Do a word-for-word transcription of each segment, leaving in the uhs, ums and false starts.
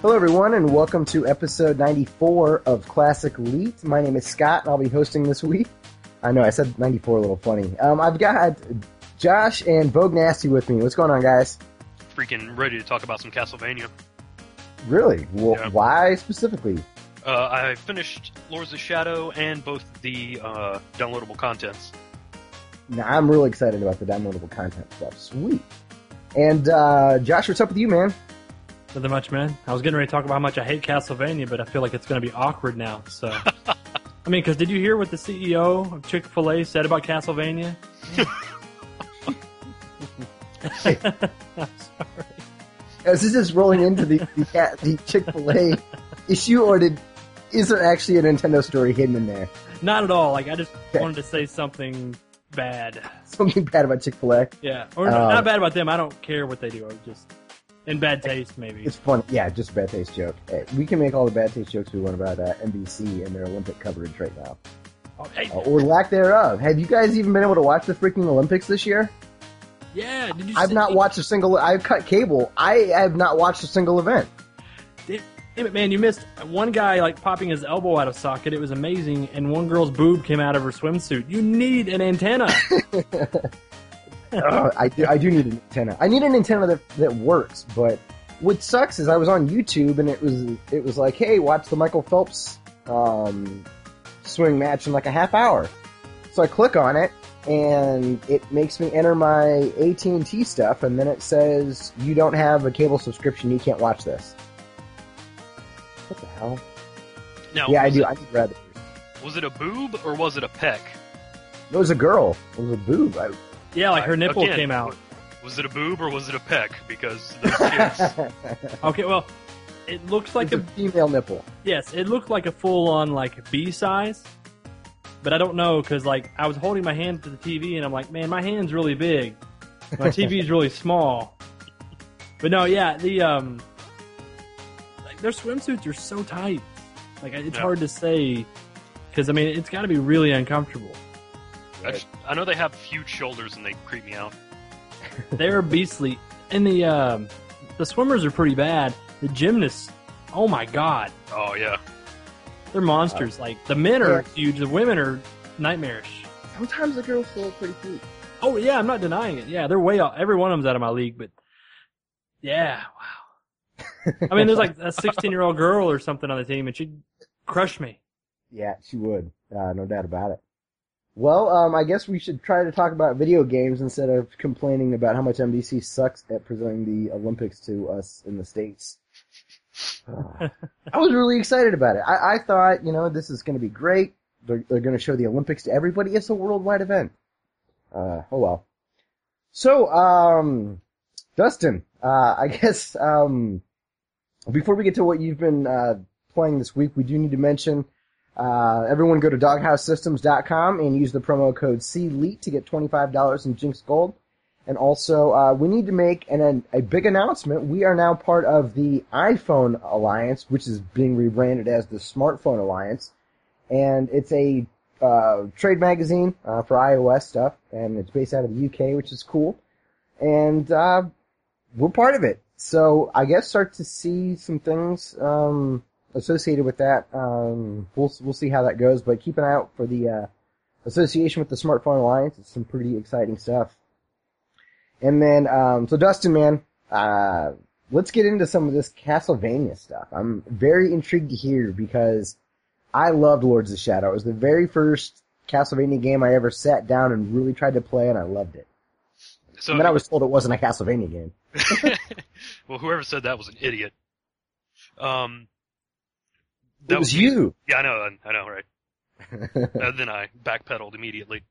Hello, everyone, and welcome to episode ninety-four of Classic Elite. My name is Scott, and I'll be hosting this week. I know, I said ninety-four a little funny. Um, I've got Josh and Vogue Nasty with me. What's going on, guys? Freaking ready to talk about some Castlevania. Really? Well, Yeah. Why specifically? Uh, I finished Lords of Shadow and both the uh, downloadable contents. Now, I'm really excited about the downloadable content stuff. Sweet. And, uh, Josh, what's up with you, man? Nothing much, man. I was getting ready to talk about how much I hate Castlevania, but I feel like it's going to be awkward now. So, I mean, because did you hear what the C E O of Chick-fil-A said about Castlevania? I'm sorry. Is this just rolling into the the, cat, the Chick-fil-A issue, or did is there actually a Nintendo story hidden in there? Not at all. Like, I just Okay. wanted to say something bad. Something bad about Chick-fil-A? Yeah, or Um, not bad about them. I don't care what they do. Or just in bad taste, maybe. It's funny. Yeah, just a bad taste joke. Hey, we can make all the bad taste jokes we want about uh, N B C and their Olympic coverage right now. Oh, hey, Uh, or lack thereof. Have you guys even been able to watch the freaking Olympics this year? yeah, did you? I've see- not watched a single... I've cut cable. I have not watched a single event. Damn it, man! You missed one guy like popping his elbow out of socket. It was amazing, and one girl's boob came out of her swimsuit. You need an antenna. Uh, I, do, I do need an antenna. I need an antenna that, that works, but what sucks is I was on YouTube and it was it was like, hey, watch the Michael Phelps um, swing match in like a half hour. So I click on it, and it makes me enter my A T and T stuff, and then it says, you don't have a cable subscription, you can't watch this. What the hell? Now, Yeah, I was do. It, I need rather. was it a boob or was it a peck? It was a girl. It was a boob. I, Yeah, like her I- nipple again, came out. Was it a boob or was it a peck? Because those kids... Okay, well, it looks like it's a a female nipple. yes, it looked like a full-on like B size, but I don't know because like I was holding my hand to the T V and I'm like, man, my hand's really big, my T V's really small. But no, yeah, the um, like their swimsuits are so tight, like it's Yeah. hard to say because I mean it's got to be really uncomfortable. I, just- I know they have huge shoulders and they creep me out. They're beastly, and the um, the swimmers are pretty bad. The gymnasts, oh my god. Oh, yeah. They're monsters. like the men are Yeah. huge, the women are nightmarish. Sometimes the girls still look pretty cute. Oh yeah, I'm not denying it. Yeah, they're way out. Every one of them's out of my league, but yeah, wow. I mean, there's like a sixteen year old girl or something on the team, and she'd crush me. Yeah, she would. Uh, no doubt about it. Well, um, I guess we should try to talk about video games instead of complaining about how much N B C sucks at presenting the Olympics to us in the States. Uh, I was really excited about it. I, I thought, you know, this is going to be great. They're, they're going to show the Olympics to everybody. It's a worldwide event. Uh, oh well. So, um, Dustin, uh, I guess, um, before we get to what you've been, uh, playing this week, we do need to mention, uh, everyone go to doghouse systems dot com and use the promo code C L E A T to get twenty-five dollars in Jinx Gold. And also, uh, we need to make an, an, a big announcement. We are now part of the iPhone Alliance, which is being rebranded as the Smartphone Alliance. And it's a uh, trade magazine uh, for iOS stuff, and it's based out of the U K, which is cool. And uh, we're part of it. So I guess start to see some things um, associated with that. Um, we'll we'll see how that goes, but keep an eye out for the uh, association with the Smartphone Alliance. It's some pretty exciting stuff. And then, um, so Dustin, man, uh, let's get into some of this Castlevania stuff. I'm very intrigued to hear because I loved Lords of Shadow. It was the very first Castlevania game I ever sat down and really tried to play, and I loved it. So, And then I was told it wasn't a Castlevania game. well, whoever said that was an idiot. Um, It that was me. you. Yeah, I know, I know, right? And then I backpedaled immediately.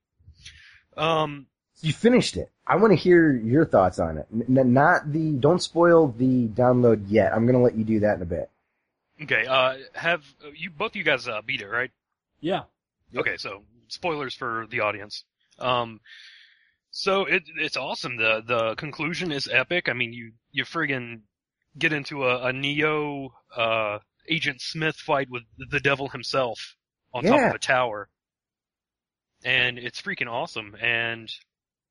Um, You finished it. I want to hear your thoughts on it. N- not the, don't spoil the download yet. I'm going to let you do that in a bit. okay, uh, have you both of you guys uh, beat it, right? Yeah. Yep. Okay, so spoilers for the audience. Um, so it it's awesome. The the conclusion is epic. I mean, you you friggin' get into a, a Neo uh, Agent Smith fight with the devil himself on top Yeah. of a tower, and it's freaking awesome. And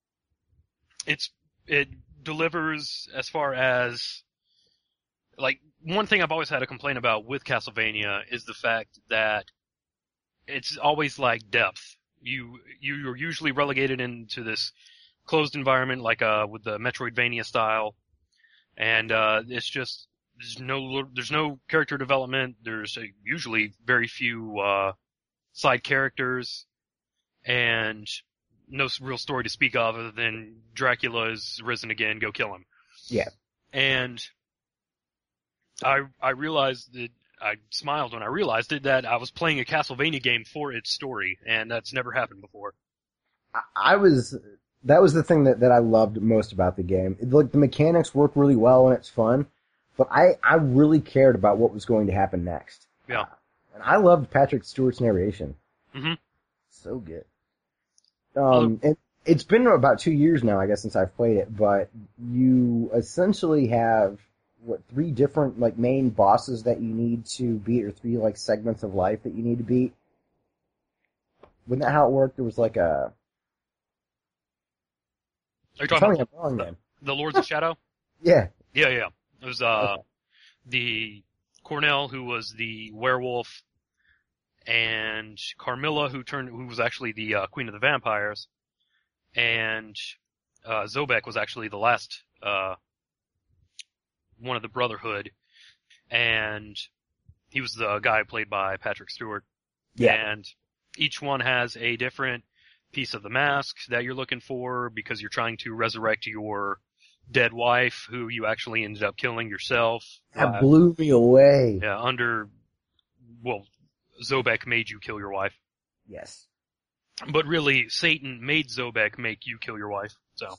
it's it delivers as far as like one thing I've always had a complaint about with Castlevania is the fact that it's always like depth. You you're usually relegated into this closed environment, like uh with the Metroidvania style, and uh it's just there's no there's no character development. There's uh, usually very few uh side characters, and no real story to speak of other than Dracula is risen again, go kill him. Yeah. And I I realized that I smiled when I realized it that I was playing a Castlevania game for its story, and that's never happened before. I, I was that was the thing that, that I loved most about the game. It, like the mechanics work really well and it's fun, but I I really cared about what was going to happen next. Yeah. Uh, and I loved Patrick Stewart's narration. Mhm. So good. Um, and it's been about two years now, I guess, since I've played it, but you essentially have what three different like main bosses that you need to beat, or three like segments of life that you need to beat. Wasn't that how it worked? There was like a. Are you talking Tell me about I'm wrong, the, then. the Lords of Shadow? Yeah. Yeah, yeah. It was uh Okay. the Cornell, who was the werewolf, and Carmilla, who turned who was actually the uh, Queen of the Vampires, and uh Zobek was actually the last uh one of the Brotherhood, and he was the guy played by Patrick Stewart. Yeah. And each one has a different piece of the mask that you're looking for because you're trying to resurrect your dead wife, who you actually ended up killing yourself. That uh, blew me away. Yeah, under, well, Zobek made you kill your wife. Yes. But really, Satan made Zobek make you kill your wife, so.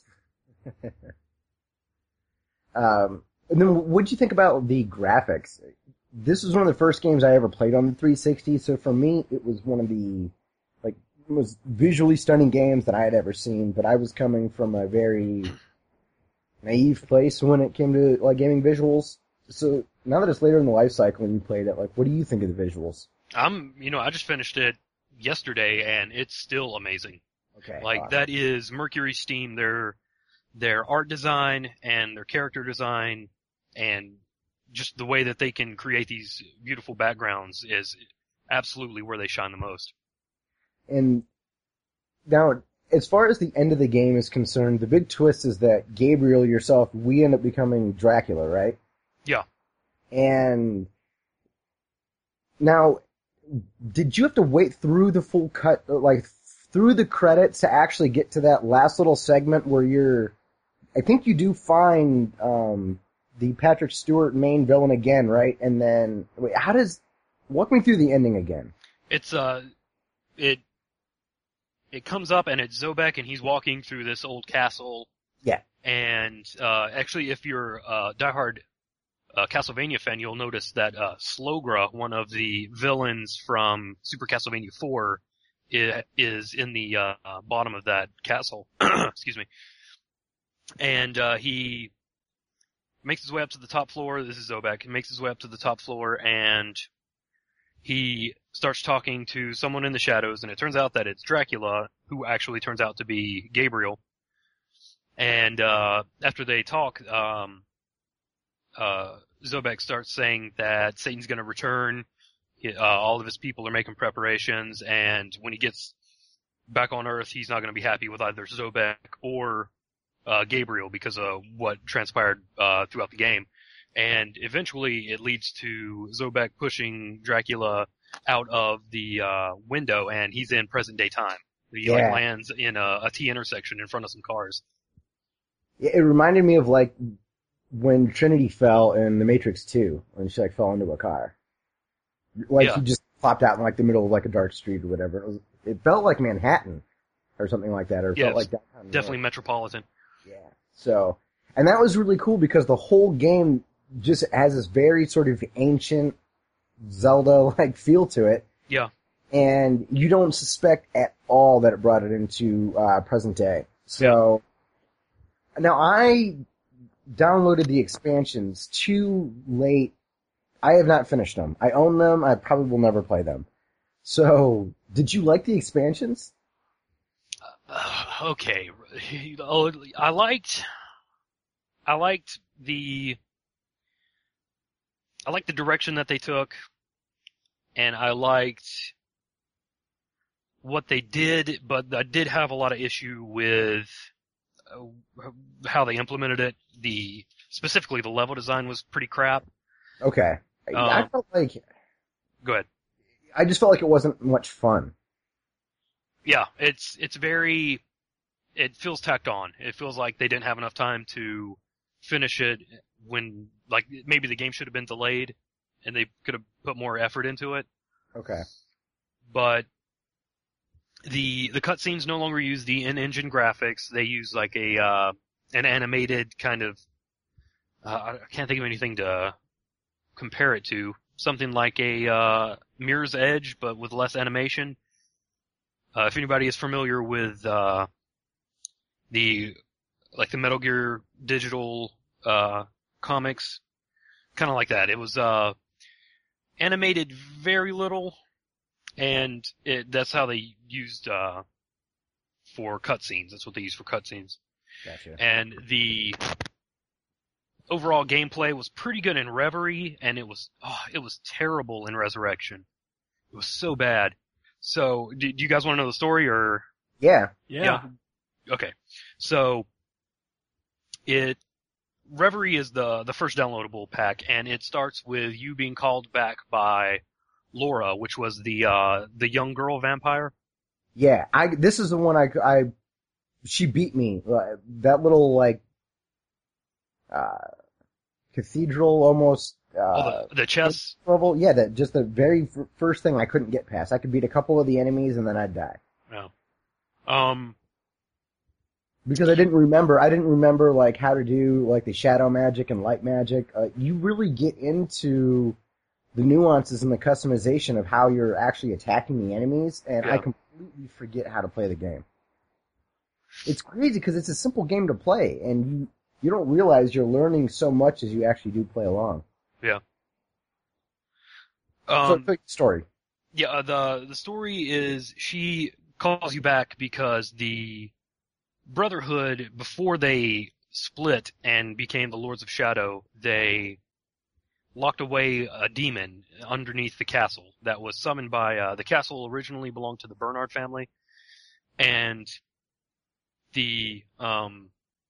Um, and then what'd you think about the graphics? This was one of the first games I ever played on the three sixty, so for me, it was one of the, like, most visually stunning games that I had ever seen, but I was coming from a very naive place when it came to, like, gaming visuals. So, now that it's later in the life cycle and you played it, like, what do you think of the visuals? I'm, you know, I just finished it yesterday, and it's still amazing. Okay. Like, awesome. that is Mercury Steam, their, their art design and their character design, and just the way that they can create these beautiful backgrounds is absolutely where they shine the most. And now, as far as the end of the game is concerned, the big twist is that Gabriel, yourself, we end up becoming Dracula, right? Yeah. And now, did you have to wait through the full cut, like through the credits to actually get to that last little segment where you're, I think you do find um, the Patrick Stewart main villain again, right? And then, wait, how does, walk me through the ending again. It's, uh, it, it comes up and it's Zobek and he's walking through this old castle. Yeah. And, uh, actually if you're a diehard, uh, Castlevania fan, you'll notice that, uh, Slogra, one of the villains from Super Castlevania four, is, is in the, uh, bottom of that castle. Excuse me. And, uh, he makes his way up to the top floor. This is Zobek. He makes his way up to the top floor and he starts talking to someone in the shadows, and it turns out that it's Dracula, who actually turns out to be Gabriel. And, uh, after they talk, um, uh, Zobek starts saying that Satan's gonna return. He, uh, all of his people are making preparations, and when he gets back on Earth, he's not gonna be happy with either Zobek or, uh, Gabriel because of what transpired, uh, throughout the game. And eventually it leads to Zobek pushing Dracula out of the, uh, window, and he's in present day time. He, Yeah. like, lands in a, a T intersection in front of some cars. It reminded me of, like, when Trinity fell in The Matrix two, when she, like, fell into a car. Like, Yeah. she just popped out in, like, the middle of, like, a dark street or whatever. It, was, it felt like Manhattan, or something like that, or it Yeah, felt it's like downtown New Definitely York. metropolitan. Yeah. So, and that was really cool because the whole game just has this very sort of ancient Zelda-like feel to it. Yeah. And you don't suspect at all that it brought it into uh, present day. So, now I downloaded the expansions too late. I have not finished them. I own them. I probably will never play them. So, did you like the expansions? Uh, okay. Oh, I liked, I liked the, I liked the direction that they took, and I liked what they did, but I did have a lot of issue with uh, how they implemented it. The specifically the level design was pretty crap. Okay. I, I Um, felt like Go ahead. I just felt like it wasn't much fun. Yeah, it's it's very. It feels tacked on. It feels like they didn't have enough time to finish it when, like, maybe the game should have been delayed, and they could have put more effort into it. Okay. But the the cutscenes no longer use the in-engine graphics. They use like a uh, an animated kind of. Uh, I can't think of anything to compare it to. Something like a uh, Mirror's Edge, but with less animation. Uh, if anybody is familiar with uh, the like the Metal Gear Digital uh, comics, kind of like that. It was uh, animated very little, and it, that's how they used uh, for cutscenes. That's what they used for cutscenes. Gotcha. And the overall gameplay was pretty good in Reverie, and it was oh, it was terrible in Resurrection. It was so bad. So, do, do you guys want to know the story, or? Yeah. Yeah. Yeah. Okay. So, it, Reverie is the, the first downloadable pack, and it starts with you being called back by Laura, which was the, uh, the young girl vampire. Yeah. I, this is the one I, I, she beat me. Uh, That little, like, uh, cathedral almost, uh, Oh, the, the chess. level. Yeah, that just the very f- first thing I couldn't get past. I could beat a couple of the enemies and then I'd die. No. Um, Because I didn't remember, I didn't remember like how to do like the shadow magic and light magic. Uh, you really get into the nuances and the customization of how you're actually attacking the enemies, and Yeah. I completely forget how to play the game. It's crazy because it's a simple game to play, and you you don't realize you're learning so much as you actually do play along. yeah. So, Um, quick story. yeah, uh, the, the story is she calls you back because the Brotherhood, before they split and became the Lords of Shadow, they locked away a demon underneath the castle that was summoned by, uh, the castle originally belonged to the Bernard family, and the, um,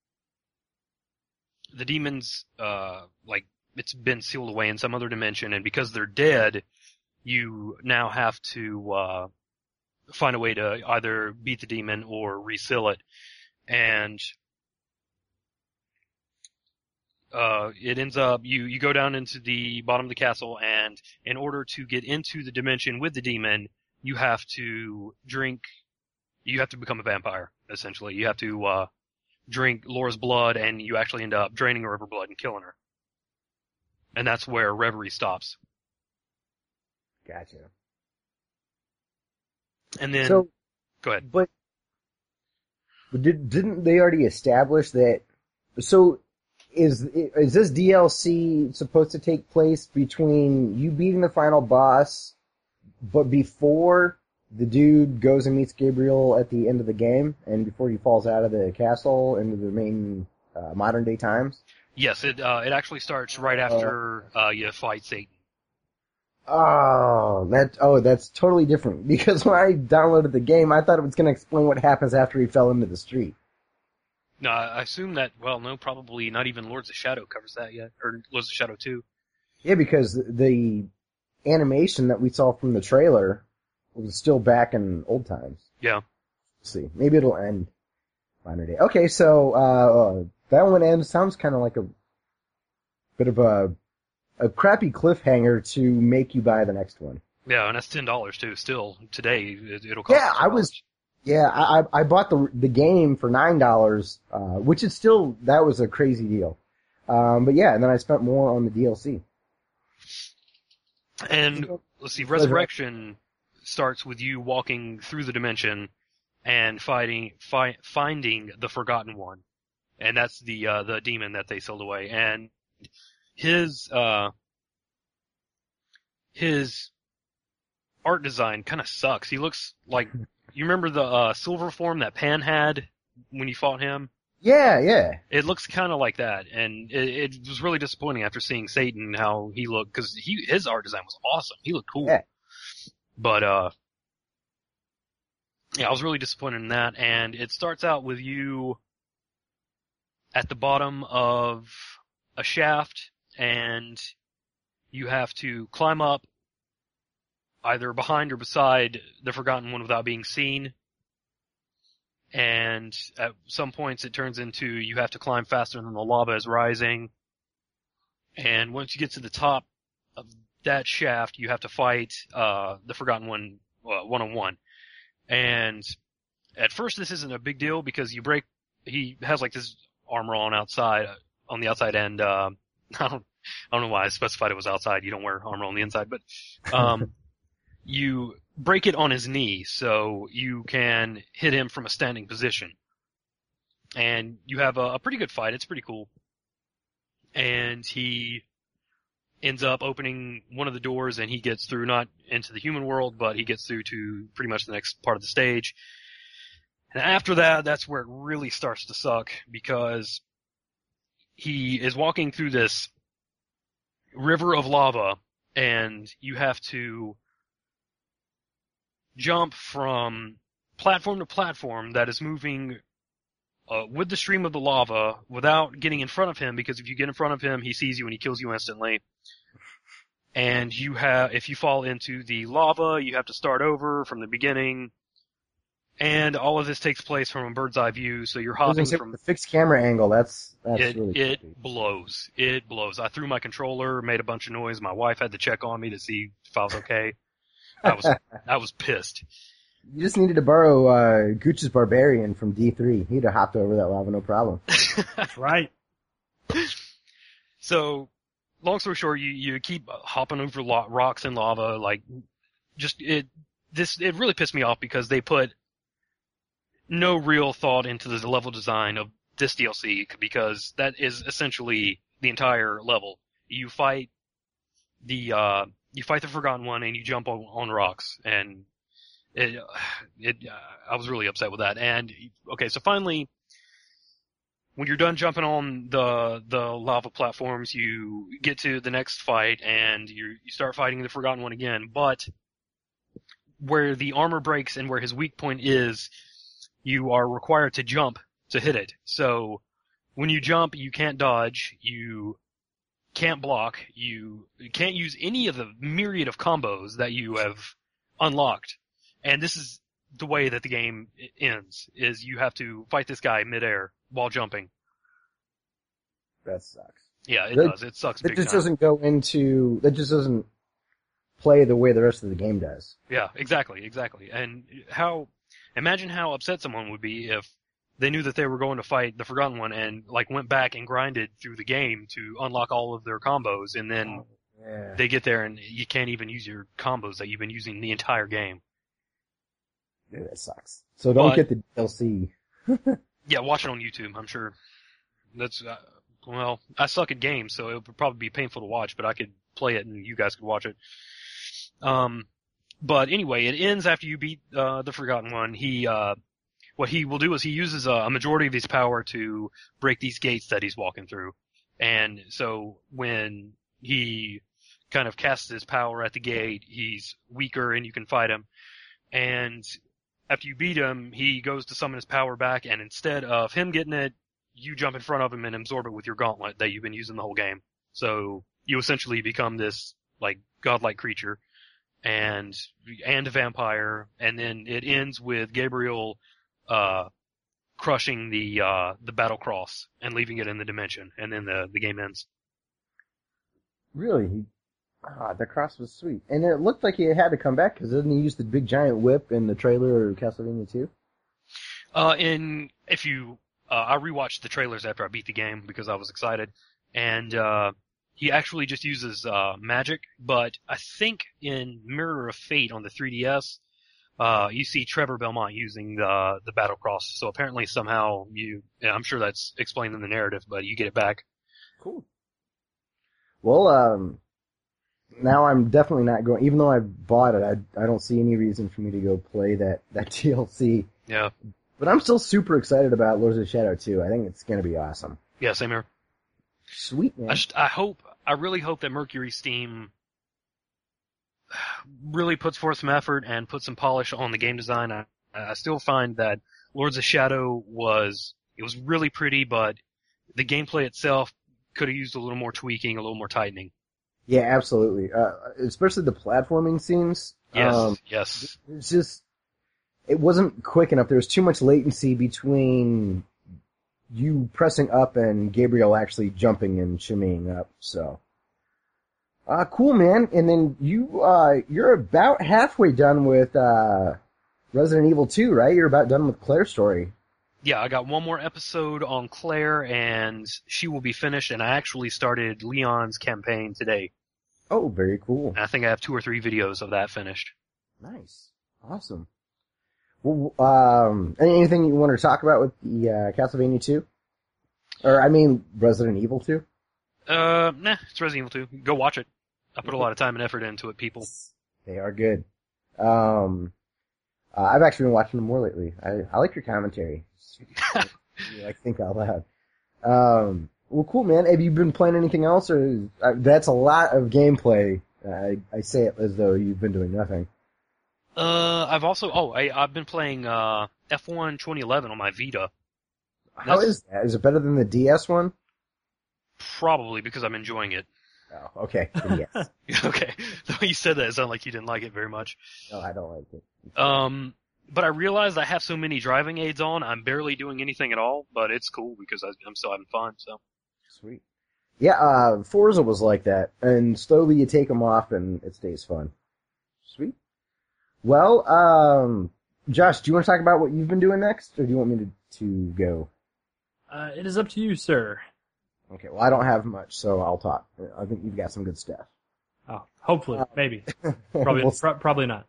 the demons, uh, like, it's been sealed away in some other dimension, and because they're dead, you now have to, uh, find a way to either beat the demon or reseal it. And, uh, it ends up, you, you go down into the bottom of the castle, and in order to get into the dimension with the demon, you have to drink, you have to become a vampire, essentially. You have to, uh, drink Laura's blood, and you actually end up draining her of her blood and killing her. And that's where Reverie stops. Gotcha. And then, So, go ahead. but did, didn't they already establish that? So, is is this D L C supposed to take place between you beating the final boss, but before the dude goes and meets Gabriel at the end of the game, and before he falls out of the castle into the main uh, modern day times? Yes, it, uh, it actually starts right after, uh, you fight Satan. Oh, that oh, that's totally different. Because when I downloaded the game, I thought it was going to explain what happens after he fell into the street. No, I assume that, well, no, probably not even Lords of Shadow covers that yet, or Lords of Shadow two. Yeah, because the animation that we saw from the trailer was still back in old times. Yeah. Let's see, maybe it'll end modern day. Okay, so uh, that one ends. Sounds kind of like a bit of a a crappy cliffhanger to make you buy the next one. Yeah, and that's ten dollars too, still, today, it, it'll cost Yeah, I was, yeah, I, I bought the the game for nine dollars, uh, which is still, that was a crazy deal. Um, but yeah, and then I spent more on the D L C. And, let's see, Resurrection starts with you walking through the dimension and fighting, fi- finding the Forgotten One. And that's the, uh, the demon that they sealed away. And his, uh, his art design kind of sucks. He looks like, you remember the, uh, silver form that Pan had when you fought him? Yeah, yeah. It looks kind of like that, and it, it was really disappointing after seeing Satan how he looked, because he his art design was awesome. He looked cool. Yeah. But uh, yeah, I was really disappointed in that. And it starts out with you at the bottom of a shaft, and you have to climb up either behind or beside the Forgotten One without being seen. And at some points it turns into you have to climb faster than the lava is rising. And once you get to the top of that shaft, you have to fight uh the Forgotten One uh, one-on-one. And at first this isn't a big deal because you break, he has like this armor on outside, on the outside end. Uh, I don't, I don't know why I specified it was outside. You don't wear armor on the inside, but um you break it on his knee, so you can hit him from a standing position. And you have a, a pretty good fight. It's pretty cool. And he ends up opening one of the doors, and he gets through, not into the human world, but he gets through to pretty much the next part of the stage. And after that, that's where it really starts to suck, because he is walking through this river of lava, and you have to jump from platform to platform that is moving uh, with the stream of the lava without getting in front of him, because if you get in front of him, he sees you and he kills you instantly. And you have, if you fall into the lava, you have to start over from the beginning. And all of this takes place from a bird's eye view, so you're hopping from the fixed camera angle. That's that's it. really It creepy. blows. It blows. I threw my controller, made a bunch of noise. My wife had to check on me to see if I was okay. I was I was pissed. You just needed to borrow uh, Gooch's Barbarian from D three. He'd have hopped over that lava, no problem. That's right. So, long story short, you you keep hopping over lo- rocks and lava, like just it. This it really pissed me off because they put no real thought into the level design of this D L C, because that is essentially the entire level. You fight the uh you fight the Forgotten One and you jump on, on rocks, and it it uh, I was really upset with that. And okay, so finally, when you're done jumping on the the lava platforms, you get to the next fight and you you start fighting the Forgotten One again. But where the armor breaks and where his weak point is, you are required to jump to hit it. So when you jump, you can't dodge, you can't block, you can't use any of the myriad of combos that you have unlocked. And this is the way that the game ends, is you have to fight this guy midair while jumping. That sucks. Yeah, it that, does. It sucks That big just time. doesn't go into, that just doesn't play the way the rest of the game does. Yeah, exactly, exactly. And how, imagine how upset someone would be if they knew that they were going to fight the Forgotten One and like went back and grinded through the game to unlock all of their combos, and then Oh, yeah. they get there and you can't even use your combos that you've been using the entire game. Yeah, that sucks. So don't But- get the D L C. Yeah, watch it on YouTube, I'm sure. That's, uh, well, I suck at games, so it would probably be painful to watch, but I could play it and you guys could watch it. Um, but anyway, it ends after you beat, uh, the Forgotten One. He, uh, what he will do is he uses a, a majority of his power to break these gates that he's walking through. And so when he kind of casts his power at the gate, he's weaker and you can fight him. And after you beat him, he goes to summon his power back, and instead of him getting it, you jump in front of him and absorb it with your gauntlet that you've been using the whole game. So you essentially become this, like, godlike creature, and, and a vampire, and then it ends with Gabriel, uh, crushing the, uh, the battle cross and leaving it in the dimension, and then the, the game ends. Really? He, ah, the cross was sweet. And it looked like he had to come back, because didn't he use the big giant whip in the trailer of Castlevania two? Uh, in, if you, uh, I rewatched the trailers after I beat the game because I was excited, and, uh, he actually just uses, uh, magic, but I think in Mirror of Fate on the three D S, uh, you see Trevor Belmont using the, the battle cross, so apparently somehow you, yeah, I'm sure that's explained in the narrative, but you get it back. Cool. Well, um, now I'm definitely not going, even though I bought it, I, I don't see any reason for me to go play that, that D L C. Yeah. But I'm still super excited about Lords of Shadow two. I think it's going to be awesome. Yeah, same here. Sweet, man. I, just, I hope, I really hope that Mercury Steam really puts forth some effort and puts some polish on the game design. I, I still find that Lords of Shadow was, it was really pretty, but the gameplay itself could have used a little more tweaking, a little more tightening. Yeah, absolutely. Uh, especially the platforming scenes. Yes, um, yes. It's just, it wasn't quick enough. There was too much latency between you pressing up and Gabriel actually jumping and shimmying up, so. Uh, cool, man. And then you, uh, you're about halfway done with, uh, Resident Evil two, right? You're about done with Claire's story. Yeah, I got one more episode on Claire, and she will be finished, and I actually started Leon's campaign today. Oh, very cool. And I think I have two or three videos of that finished. Nice. Awesome. Well, um, anything you want to talk about with the, uh, Castlevania two? Or, I mean, Resident Evil two? Uh, nah, it's Resident Evil two. Go watch it. I put a lot of time and effort into it, people. They are good. Um, uh, I've actually been watching them more lately. I, I like your commentary. You like think out loud. Um, well, cool, man. Have you been playing anything else, or uh, that's a lot of gameplay? I I say it as though you've been doing nothing. Uh, I've also oh I I've been playing uh F one twenty eleven on my Vita. How That's, is that? Is it better than the D S one? Probably because I'm enjoying it. Oh, okay. Then yes. Okay, the way you said that, it sounded like you didn't like it very much. No, I don't like it. Um, but I realized I have so many driving aids on, I'm barely doing anything at all. But it's cool because I, I'm still having fun. So Sweet. Yeah, uh, Forza was like that, and slowly you take them off, and it stays fun. Sweet. Well, um, Josh, do you want to talk about what you've been doing next, or do you want me to to go? Uh, it is up to you, sir. Okay, well, I don't have much, so I'll talk. I think you've got some good stuff. Oh, hopefully, Uh, maybe, probably, We'll pro- probably not.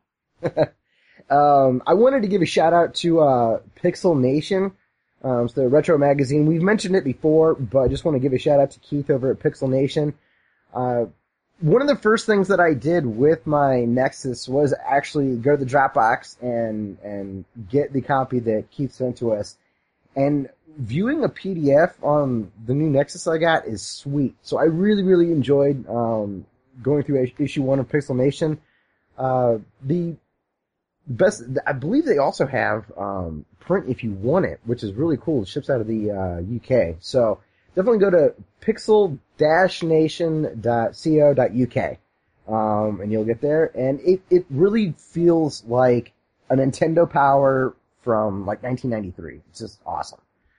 um, I wanted to give a shout out to uh, Pixel Nation. Um, it's the retro magazine. We've mentioned it before, but I just want to give a shout out to Keith over at Pixel Nation. Uh, one of the first things that I did with my Nexus was actually go to the Dropbox and and get the copy that Keith sent to us. And viewing a P D F on the new Nexus I got is sweet. So I really, really enjoyed um, going through issue one of Pixel Nation. Uh, the best, I believe they also have um, print if you want it, which is really cool. It ships out of the uh, U K. So definitely go to pixel nation dot co dot U K um, and you'll get there. And it, it really feels like a Nintendo Power from like nineteen ninety-three. It's just awesome.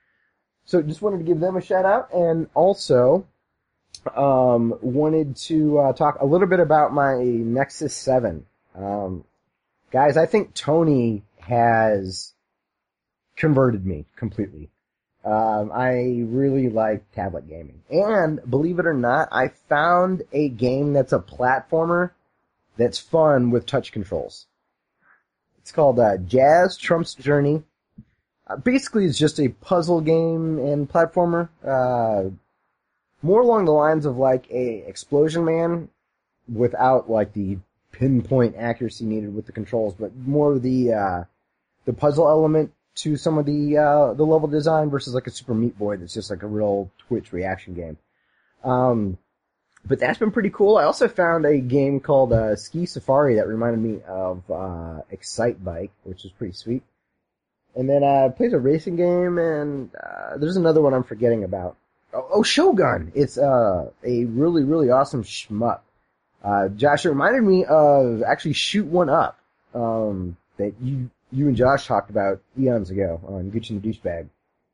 So just wanted to give them a shout out, and also um, wanted to uh, talk a little bit about my Nexus seven. Um, guys, I think Tony has converted me completely. Um, I really like tablet gaming. And believe it or not, I found a game that's a platformer that's fun with touch controls. It's called uh, Jazz Trump's Journey. Uh, basically, it's just a puzzle game and platformer. Uh, more along the lines of like a Explosion Man without like the pinpoint accuracy needed with the controls, but more the uh, the puzzle element to some of the uh, the level design versus like a Super Meat Boy that's just like a real Twitch reaction game. Um, but that's been pretty cool. I also found a game called uh, Ski Safari that reminded me of uh, Excite Bike, which is pretty sweet. And then I uh, played a racing game, and uh, there's another one I'm forgetting about. Oh, oh Shogun! It's uh, a really, really awesome shmup. Uh, Josh, it reminded me of actually Shoot One Up um, that you you and Josh talked about eons ago on Gucci and the Douchebag.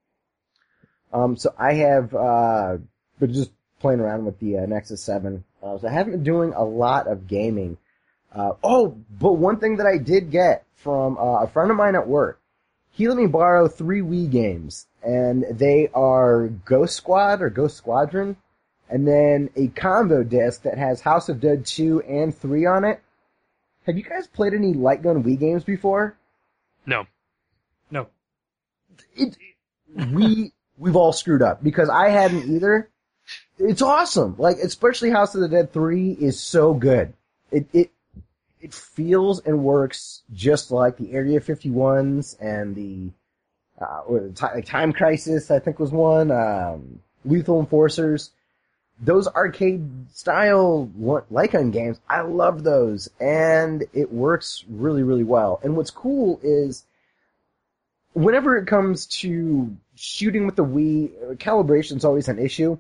Um, so I have uh, been just playing around with the uh, Nexus seven. Uh, so I haven't been doing a lot of gaming. Uh, oh, but one thing that I did get from uh, a friend of mine at work, he let me borrow three Wii games, and they are Ghost Squad or Ghost Squadron, and then a combo disc that has House of Dead two and three on it. Have you guys played any light gun Wii games before? no. No. It, we, we've all screwed up, because I hadn't either. It's awesome. Like, especially House of the Dead three is so good. It, it, it feels and works just like the Area fifty-ones and the, uh, with Ti- like Time Crisis, I think was one, um, Lethal Enforcers. Those arcade style Lycon games, I love those, and it works really, really well. And what's cool is, whenever it comes to shooting with the Wii, calibration's always an issue,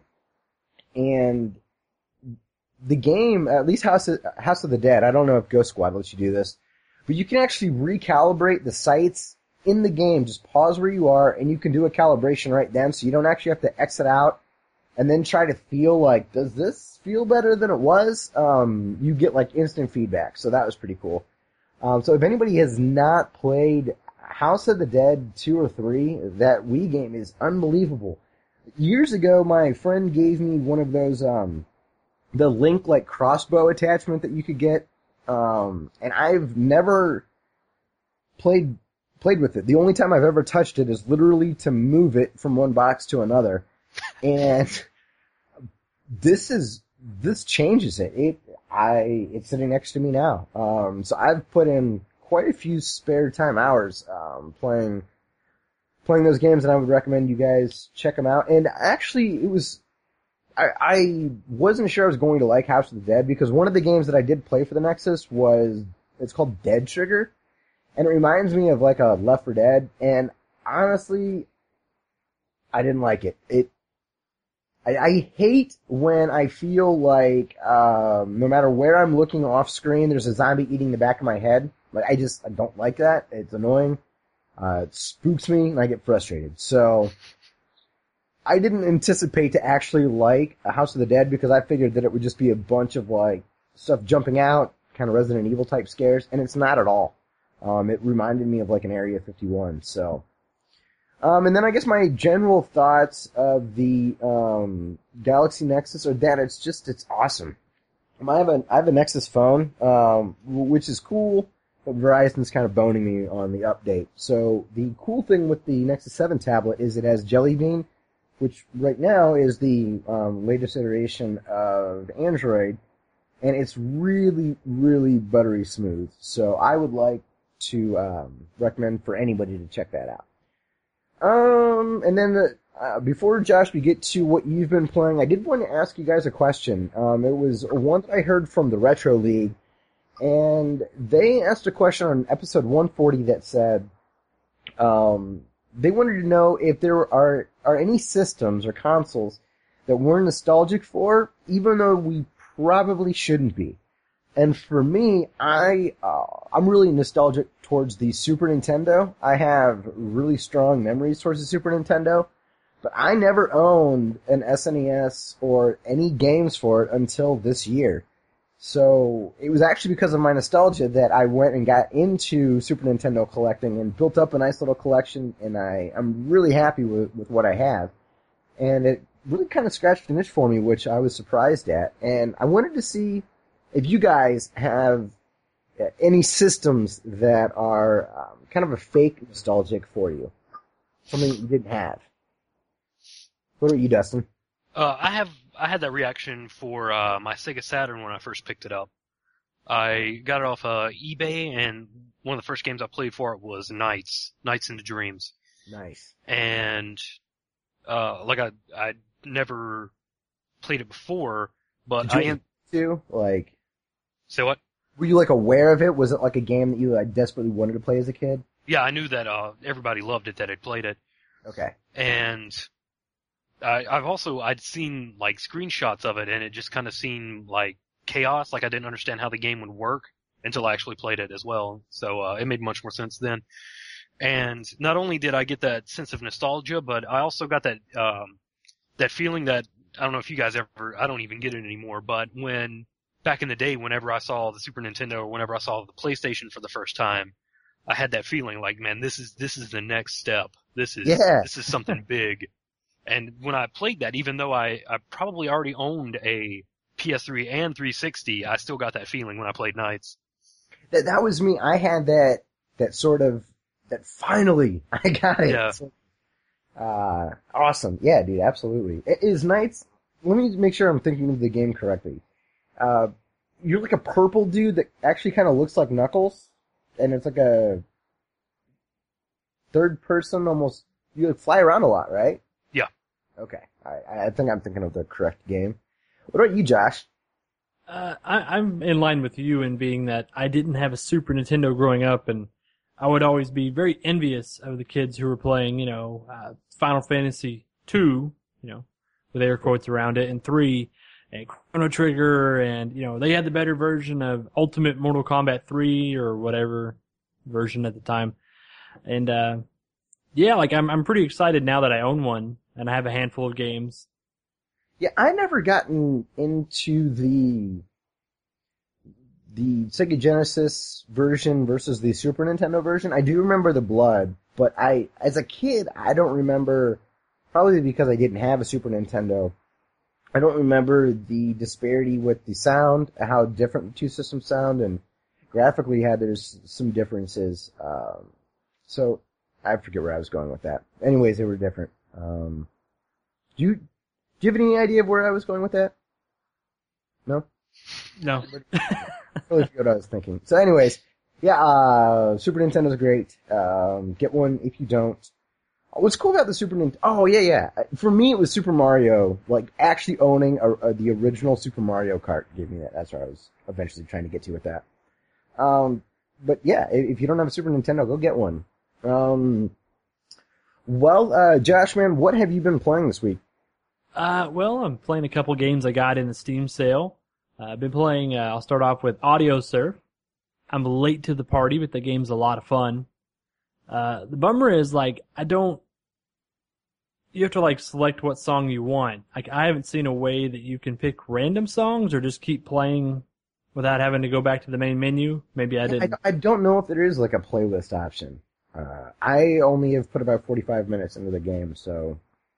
and the game, at least House of, House of the Dead, I don't know if Ghost Squad lets you do this, but you can actually recalibrate the sights in the game. Just pause where you are, and you can do a calibration right then, so you don't actually have to exit out and then try to feel like, does this feel better than it was? Um, you get like instant feedback, so that was pretty cool. Um, so if anybody has not played House of the Dead two or three, that Wii game is unbelievable. Years ago, my friend gave me one of those, um, the Link like crossbow attachment that you could get, um, and I've never played played with it. The only time I've ever touched it is literally to move it from one box to another. And this is, this changes it. It, I, it's sitting next to me now. Um, so I've put in quite a few spare time hours, um, playing, playing those games, and I would recommend you guys check them out. And actually, it was, I, I wasn't sure I was going to like House of the Dead, because one of the games that I did play for the Nexus was, it's called Dead Trigger, and it reminds me of like a Left four Dead, and honestly, I didn't like it. It, I, I hate when I feel like, um, no matter where I'm looking off screen, there's a zombie eating the back of my head. Like, I just, I don't like that. It's annoying. Uh, it spooks me, and I get frustrated. So, I didn't anticipate to actually like a House of the Dead, because I figured that it would just be a bunch of, like, stuff jumping out, kind of Resident Evil type scares, and it's not at all. Um, it reminded me of, like, an Area fifty-one, so. Um, and then I guess my general thoughts of the, um, Galaxy Nexus are that it's just, it's awesome. I have a, I have a Nexus phone, um, which is cool, but Verizon's kind of boning me on the update. So the cool thing with the Nexus seven tablet is it has Jelly Bean, which right now is the, um, latest iteration of Android, and it's really, really buttery smooth. So I would like to, um, recommend for anybody to check that out. Um, and then the, uh, before Josh, we get to what you've been playing, I did want to ask you guys a question. Um, it was one that I heard from the Retro League, and they asked a question on episode one forty that said, um, they wanted to know if there are, are any systems or consoles that we're nostalgic for, even though we probably shouldn't be. And for me, I, uh, I'm really nostalgic towards the Super Nintendo. I have really strong memories towards the Super Nintendo, but I never owned an S N E S or any games for it until this year. So it was actually because of my nostalgia that I went and got into Super Nintendo collecting and built up a nice little collection, and I, I'm really happy with, with what I have. And it really kind of scratched an itch for me, which I was surprised at. And I wanted to see if you guys have any systems that are um, kind of a fake nostalgic for you. Something you didn't have. What about you, Dustin? Uh, I have, I had that reaction for, uh, my Sega Saturn when I first picked it up. I got it off, uh, eBay, and one of the first games I played for it was Nights, Nights into Dreams. Nice. And, uh, like I, I never played it before, but Did you I am, too? Like, say what? were you like aware of it? Was it like a game that you like desperately wanted to play as a kid? Yeah, I knew that, uh, everybody loved it that had played it. Okay. And, I, I've also, I'd seen, like, screenshots of it, and it just kind of seemed like chaos, like I didn't understand how the game would work until I actually played it as well. So, uh, it made much more sense then. And not only did I get that sense of nostalgia, but I also got that, um, that feeling that, I don't know if you guys ever, I don't even get it anymore, but when, back in the day, whenever I saw the Super Nintendo or whenever I saw the PlayStation for the first time, I had that feeling like, man, this is, this is the next step. This is, yeah. this is something big. And when I played that, even though I, I probably already owned a P S three and three sixty, I still got that feeling when I played Nights. That, that was me. I had that, that sort of, that finally I got it. Yeah. So, uh, awesome. Yeah, dude, absolutely. Is Nights, let me make sure I'm thinking of the game correctly. Uh, you're like a purple dude that actually kind of looks like Knuckles, and it's like a third person, almost you like, fly around a lot, right? Yeah. Okay. I, I think I'm thinking of the correct game. What about you, Josh? Uh, I, I'm in line with you in being that I didn't have a Super Nintendo growing up, and I would always be very envious of the kids who were playing, you know, uh, Final Fantasy two, you know, with air quotes around it, and three, and Chrono Trigger, and, you know, they had the better version of Ultimate Mortal Kombat three or whatever version at the time. And, uh, yeah, like I'm, I'm pretty excited now that I own one, and I have a handful of games. Yeah, I never gotten into the the Sega Genesis version versus the Super Nintendo version. I do remember the Blood, but I, as a kid, I don't remember, probably because I didn't have a Super Nintendo, I don't remember the disparity with the sound, how different the two systems sound, and graphically how there's some differences. Um, so, I forget where I was going with that. Anyways, they were different. Um, do you, do you have any idea of where I was going with that? No? No. I really forget what I was thinking. So anyways, yeah, uh, Super Nintendo's great. Um, get one if you don't. What's cool about the Super Nintendo, oh yeah, yeah. For me, it was Super Mario, like actually owning a, a, the original Super Mario Kart gave me that. That's where I was eventually trying to get to with that. Um, but yeah, if you don't have a Super Nintendo, go get one. Um, well, uh, Josh, man, what have you been playing this week? Uh, well, I'm playing a couple games I got in the Steam sale. Uh, I've been playing, uh, I'll start off with Audio Surf. I'm late to the party, but the game's a lot of fun. Uh, the bummer is, like, I don't, you have to, like, select what song you want. Like, I haven't seen a way that you can pick random songs or just keep playing without having to go back to the main menu. Maybe I didn't. I, I don't know if there is, like, a playlist option. Uh, I only have put about forty-five minutes into the game, so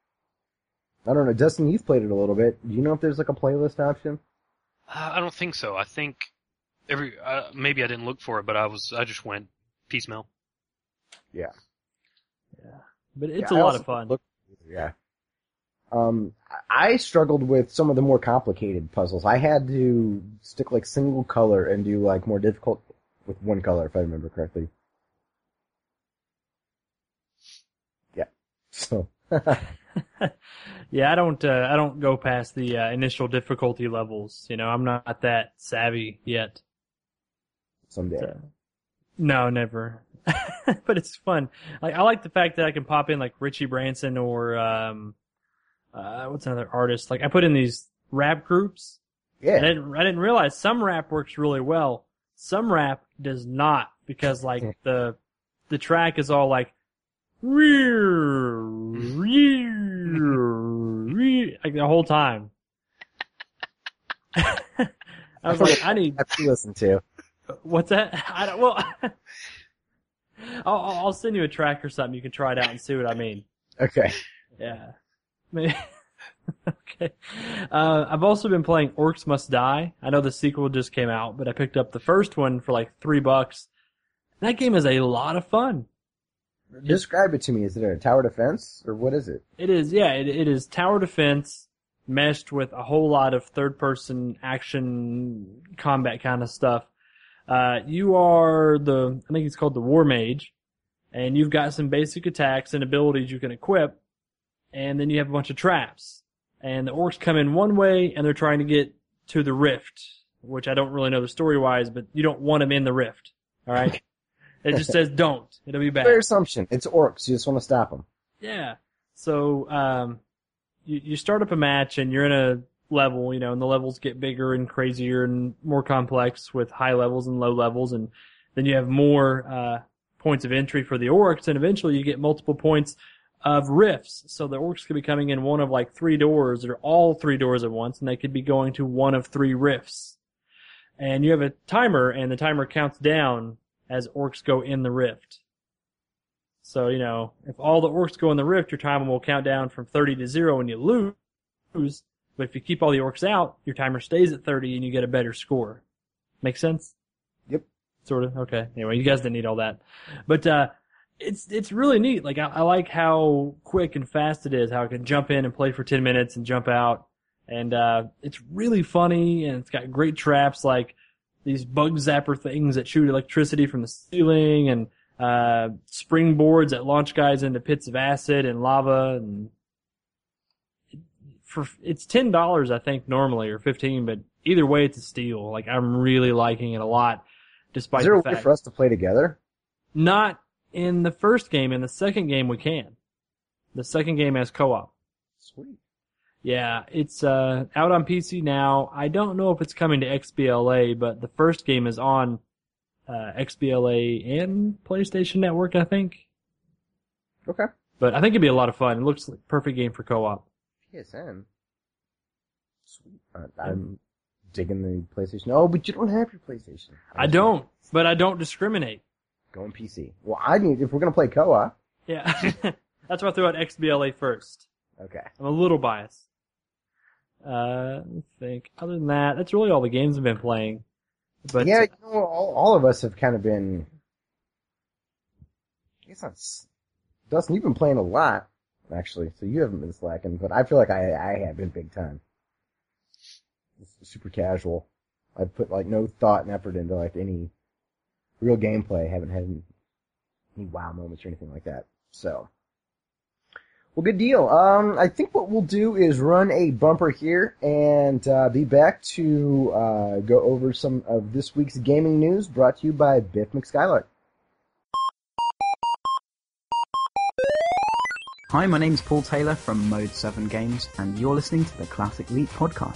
I don't know. Dustin, you've played it a little bit. Do you know if there's, like, a playlist option? Uh, I don't think so. I think every uh, maybe I didn't look for it, but I was I just went piecemeal. Yeah. Yeah. But it's yeah, a I lot also of fun. Looked, yeah. Um, I struggled with some of the more complicated puzzles. I had to stick like single color and do like more difficult with one color, if I remember correctly. Yeah. So. Yeah, I don't. Uh, I don't go past the uh, initial difficulty levels. You know, I'm not that savvy yet. Someday. So, no, never. But it's fun. Like I like the fact that I can pop in like Richie Branson or um, uh, what's another artist? Like I put in these rap groups. Yeah. I didn't. I didn't realize some rap works really well. Some rap does not because like the the track is all like. Like the whole time. I was like, I need. I have to listen to. What's that? I don't. Well, I'll, I'll send you a track or something. You can try it out and see what I mean. Okay. Yeah. Maybe. Okay. Uh, I've also been playing Orcs Must Die. I know the sequel just came out, but I picked up the first one for like three bucks. That game is a lot of fun. Describe it to me. Is it a tower defense or what is it? It is, yeah, it, it is tower defense meshed with a whole lot of third-person action combat kind of stuff. Uh, you are the, I think it's called the War Mage, and you've got some basic attacks and abilities you can equip, and then you have a bunch of traps. And the orcs come in one way, and they're trying to get to the rift, which I don't really know the story-wise, but you don't want them in the rift, alright? It just says don't. It'll be bad. Fair assumption. It's orcs. You just want to stop them. Yeah. So, um, you, you start up a match and you're in a level, you know, and the levels get bigger and crazier and more complex with high levels and low levels. And then you have more, uh, points of entry for the orcs. And eventually you get multiple points of rifts. So the orcs could be coming in one of like three doors or all three doors at once. And they could be going to one of three rifts. And you have a timer and the timer counts down as orcs go in the rift. So, you know, if all the orcs go in the rift, your timer will count down from thirty to zero and you lose. But if you keep all the orcs out, your timer stays at thirty and you get a better score. Make sense? Yep. Sort of. Okay. Anyway, you guys didn't need all that. But, uh, it's, it's really neat. Like, I, I like how quick and fast it is, how I can jump in and play for ten minutes and jump out. And, uh, it's really funny and it's got great traps like, these bug zapper things that shoot electricity from the ceiling, and uh, springboards that launch guys into pits of acid and lava, and for it's ten dollars I think normally, or fifteen, but either way it's a steal. Like, I'm really liking it a lot, despite Is there the a way fact for us to play together? not in the first game. In the second game we can. The second game has co-op. Sweet. Yeah, it's uh out on P C now. I don't know if it's coming to X B L A, but the first game is on uh X B L A and PlayStation Network, I think. Okay. But I think it'd be a lot of fun. It looks like a perfect game for co-op. P S N. Sweet. Uh, I'm digging the PlayStation. Oh, but you don't have your PlayStation. I don't, but I don't discriminate. Going P C. Well, I need, if we're gonna play co-op. Yeah. That's why I threw out X B L A first. Okay. I'm a little biased. Uh, let me think. Other than that, that's really all the games I've been playing. But yeah, you know, all, all of us have kind of been, I guess that's, Dustin, you've been playing a lot, actually, so you haven't been slacking, but I feel like I, I have been big time. It's super casual. I've put like no thought and effort into like any real gameplay. I haven't had any, any wow moments or anything like that. So, well, good deal. Um, I think what we'll do is run a bumper here and uh, be back to uh, go over some of this week's gaming news brought to you by Biff McSkylark. Hi, my name's Paul Taylor from Mode seven Games, and you're listening to the Classic Leap podcast.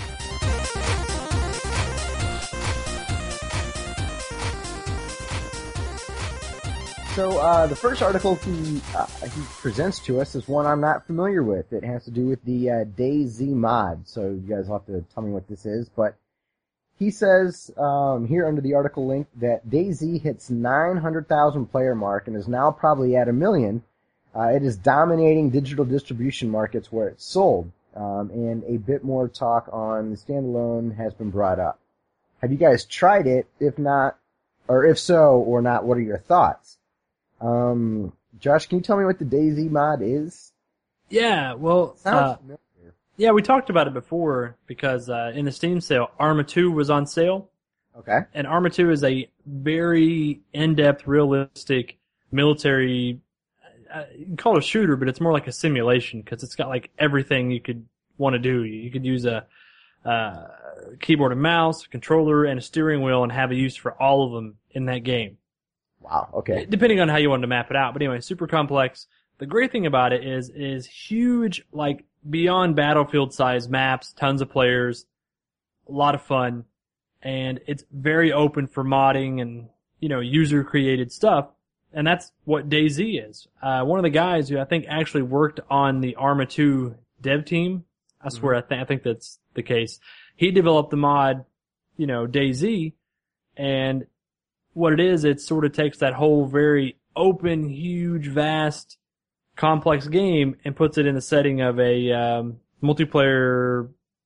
So uh, the first article he uh, he presents to us is one I'm not familiar with. It has to do with the uh, DayZ mod. So you guys will have to tell me what this is. But he says um, here under the article link that DayZ hits nine hundred thousand player mark and is now probably at a million. Uh, it is dominating digital distribution markets where it's sold. Um, and a bit more talk on the standalone has been brought up. Have you guys tried it? If not, or if so or not, what are your thoughts? Um, Josh, can you tell me what the DayZ mod is? Yeah, well, Sounds uh, familiar. yeah, we talked about it before because uh, in the Steam sale, Arma two was on sale. Okay. And Arma two is a very in-depth, realistic military, uh, you can call it a shooter, but it's more like a simulation because it's got like everything you could want to do. You could use a uh, keyboard and mouse, a controller, and a steering wheel and have a use for all of them in that game. Wow, okay. Depending on how you want to map it out. But anyway, super complex. The great thing about it is, is huge, like, beyond Battlefield size maps, tons of players, a lot of fun, and it's very open for modding and, you know, user created stuff. And that's what DayZ is. Uh, one of the guys who I think actually worked on the Arma two dev team, I swear, mm-hmm. I think, I think that's the case. He developed the mod, you know, DayZ, and what it is, it sort of takes that whole very open, huge, vast, complex game and puts it in the setting of a um, multiplayer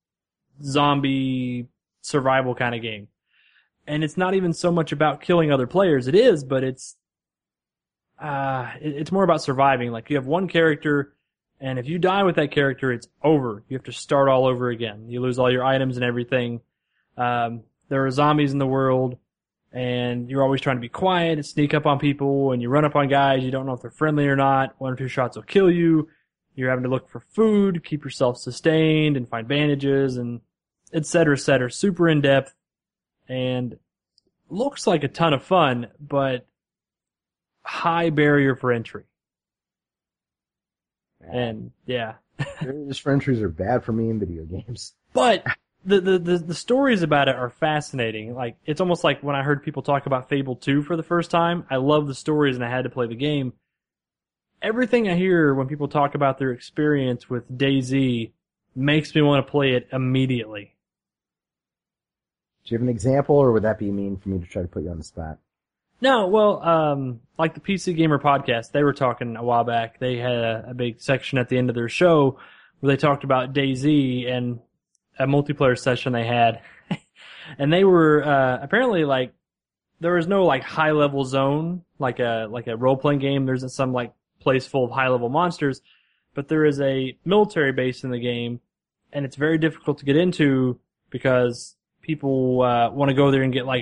zombie survival kind of game. And it's not even so much about killing other players. It is, but it's uh, it, it's more about surviving. Like, you have one character, and if you die with that character, it's over. You have to start all over again. You lose all your items and everything. Um, there are zombies in the world. And you're always trying to be quiet and sneak up on people, and you run up on guys, you don't know if they're friendly or not. One or two shots will kill you. You're having to look for food, keep yourself sustained, and find bandages, and et cetera, et cetera. Super in-depth, and looks like a ton of fun, but high barrier for entry. And, yeah. Barriers for entries are bad for me in video games. But The, the, the, the stories about it are fascinating. Like, it's almost like when I heard people talk about Fable two for the first time, I love the stories and I had to play the game. Everything I hear when people talk about their experience with DayZ makes me want to play it immediately. Do you have an example, or would that be mean for me to try to put you on the spot? No, well, um, like the P C Gamer podcast, they were talking a while back. They had a, a big section at the end of their show where they talked about DayZ and a multiplayer session they had. And they were, uh, apparently like, there was no like high level zone, like a, like a role playing game. There isn't some like place full of high level monsters, but there is a military base in the game, and it's very difficult to get into because people, uh, want to go there and get like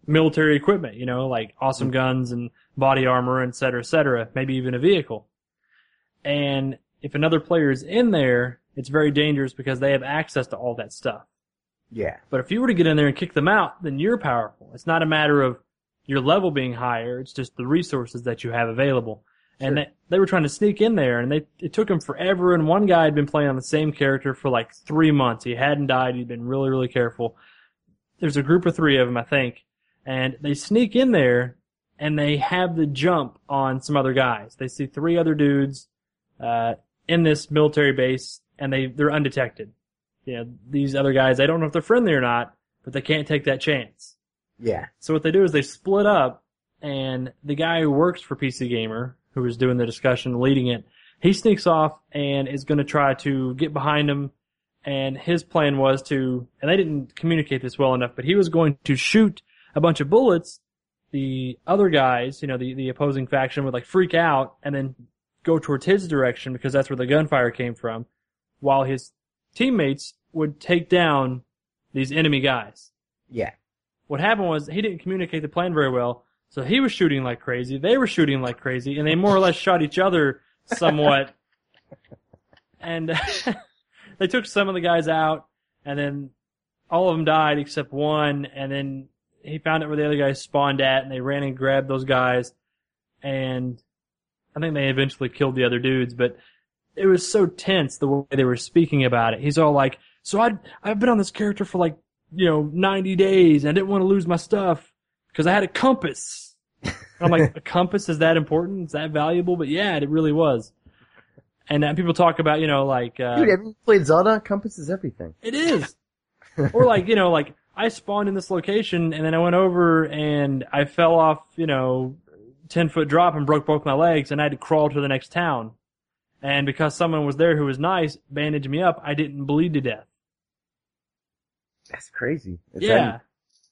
military equipment, you know, like awesome mm-hmm. guns and body armor, et cetera, et cetera, maybe even a vehicle. And if another player is in there, it's very dangerous because they have access to all that stuff. Yeah. But if you were to get in there and kick them out, then you're powerful. It's not a matter of your level being higher, it's just the resources that you have available. Sure. And they, they were trying to sneak in there, and they it took them forever, and one guy had been playing on the same character for like three months. He hadn't died, he'd been really, really careful. There's a group of three of them, I think, and they sneak in there, and they have the jump on some other guys. They see three other dudes uh in this military base, and they, they're undetected. You know, these other guys, they don't know if they're friendly or not, but they can't take that chance. Yeah. So what they do is they split up, and the guy who works for P C Gamer, who was doing the discussion, leading it, he sneaks off and is going to try to get behind him, and his plan was to, and they didn't communicate this well enough, but he was going to shoot a bunch of bullets. The other guys, you know, the, the opposing faction would like freak out and then go towards his direction because that's where the gunfire came from, while his teammates would take down these enemy guys. Yeah. What happened was he didn't communicate the plan very well, so he was shooting like crazy, they were shooting like crazy, and they more or less shot each other somewhat. And they took some of the guys out, and then all of them died except one, and then he found out where the other guys spawned at, and they ran and grabbed those guys, and I think they eventually killed the other dudes, but it was so tense the way they were speaking about it. He's all like, so I'd, I've been on this character for like, you know, ninety days, and I didn't want to lose my stuff because I had a compass. And I'm like, a compass is that important? Is that valuable? But yeah, it really was. And uh, people talk about, you know, like, uh, dude, have you played Zelda? Compass is everything. It is. Or like, you know, like, I spawned in this location, and then I went over and I fell off, you know, ten foot drop and broke both my legs, and I had to crawl to the next town. And because someone was there who was nice, bandaged me up, I didn't bleed to death. That's crazy. It's yeah. Heavy.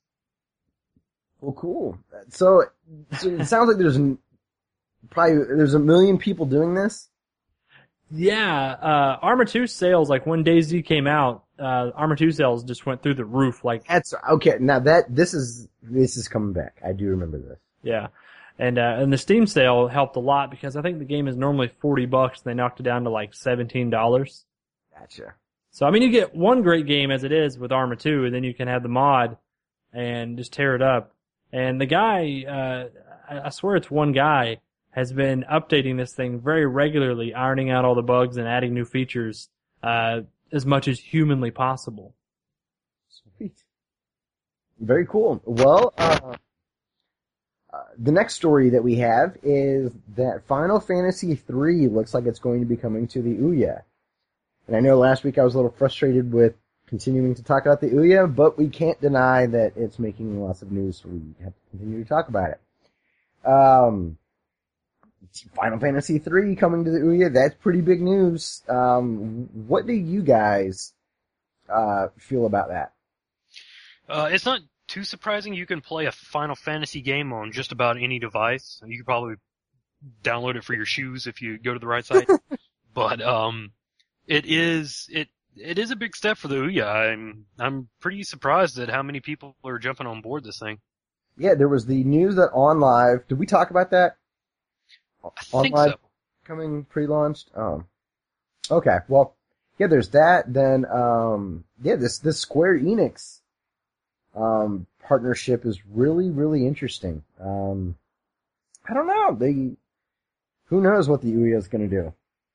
Well, cool. So, so it sounds like there's an, probably there's a million people doing this. Yeah, uh, Arma two sales, like when DayZ came out, uh, Arma two sales just went through the roof. Like that's okay. Now that this is this is coming back. I do remember this. Yeah. And, uh, and the Steam sale helped a lot because I think the game is normally forty bucks and they knocked it down to like seventeen dollars. Gotcha. So, I mean, you get one great game as it is with Arma two, and then you can have the mod and just tear it up. And the guy, uh, I swear it's one guy, has been updating this thing very regularly, ironing out all the bugs and adding new features, uh, as much as humanly possible. Sweet. Very cool. Well, uh, Uh, the next story that we have is that Final Fantasy three looks like it's going to be coming to the Ouya. And I know last week I was a little frustrated with continuing to talk about the Ouya, but we can't deny that it's making lots of news, so we have to continue to talk about it. Um, Final Fantasy three coming to the Ouya, that's pretty big news. Um, what do you guys uh, feel about that? Uh, it's not too surprising. You can play a Final Fantasy game on just about any device. You could probably download it for your shoes if you go to the right site. But um, it is it it is a big step for the Ouya. I'm I'm pretty surprised at how many people are jumping on board this thing. Yeah, there was the news that OnLive. Did we talk about that? I think OnLive so. Coming pre-launched. Um, okay, well, yeah, there's that. Then um, yeah, this this Square Enix Um, partnership is really, really interesting. Um, I don't know. They, who knows what the Ouya is going to do?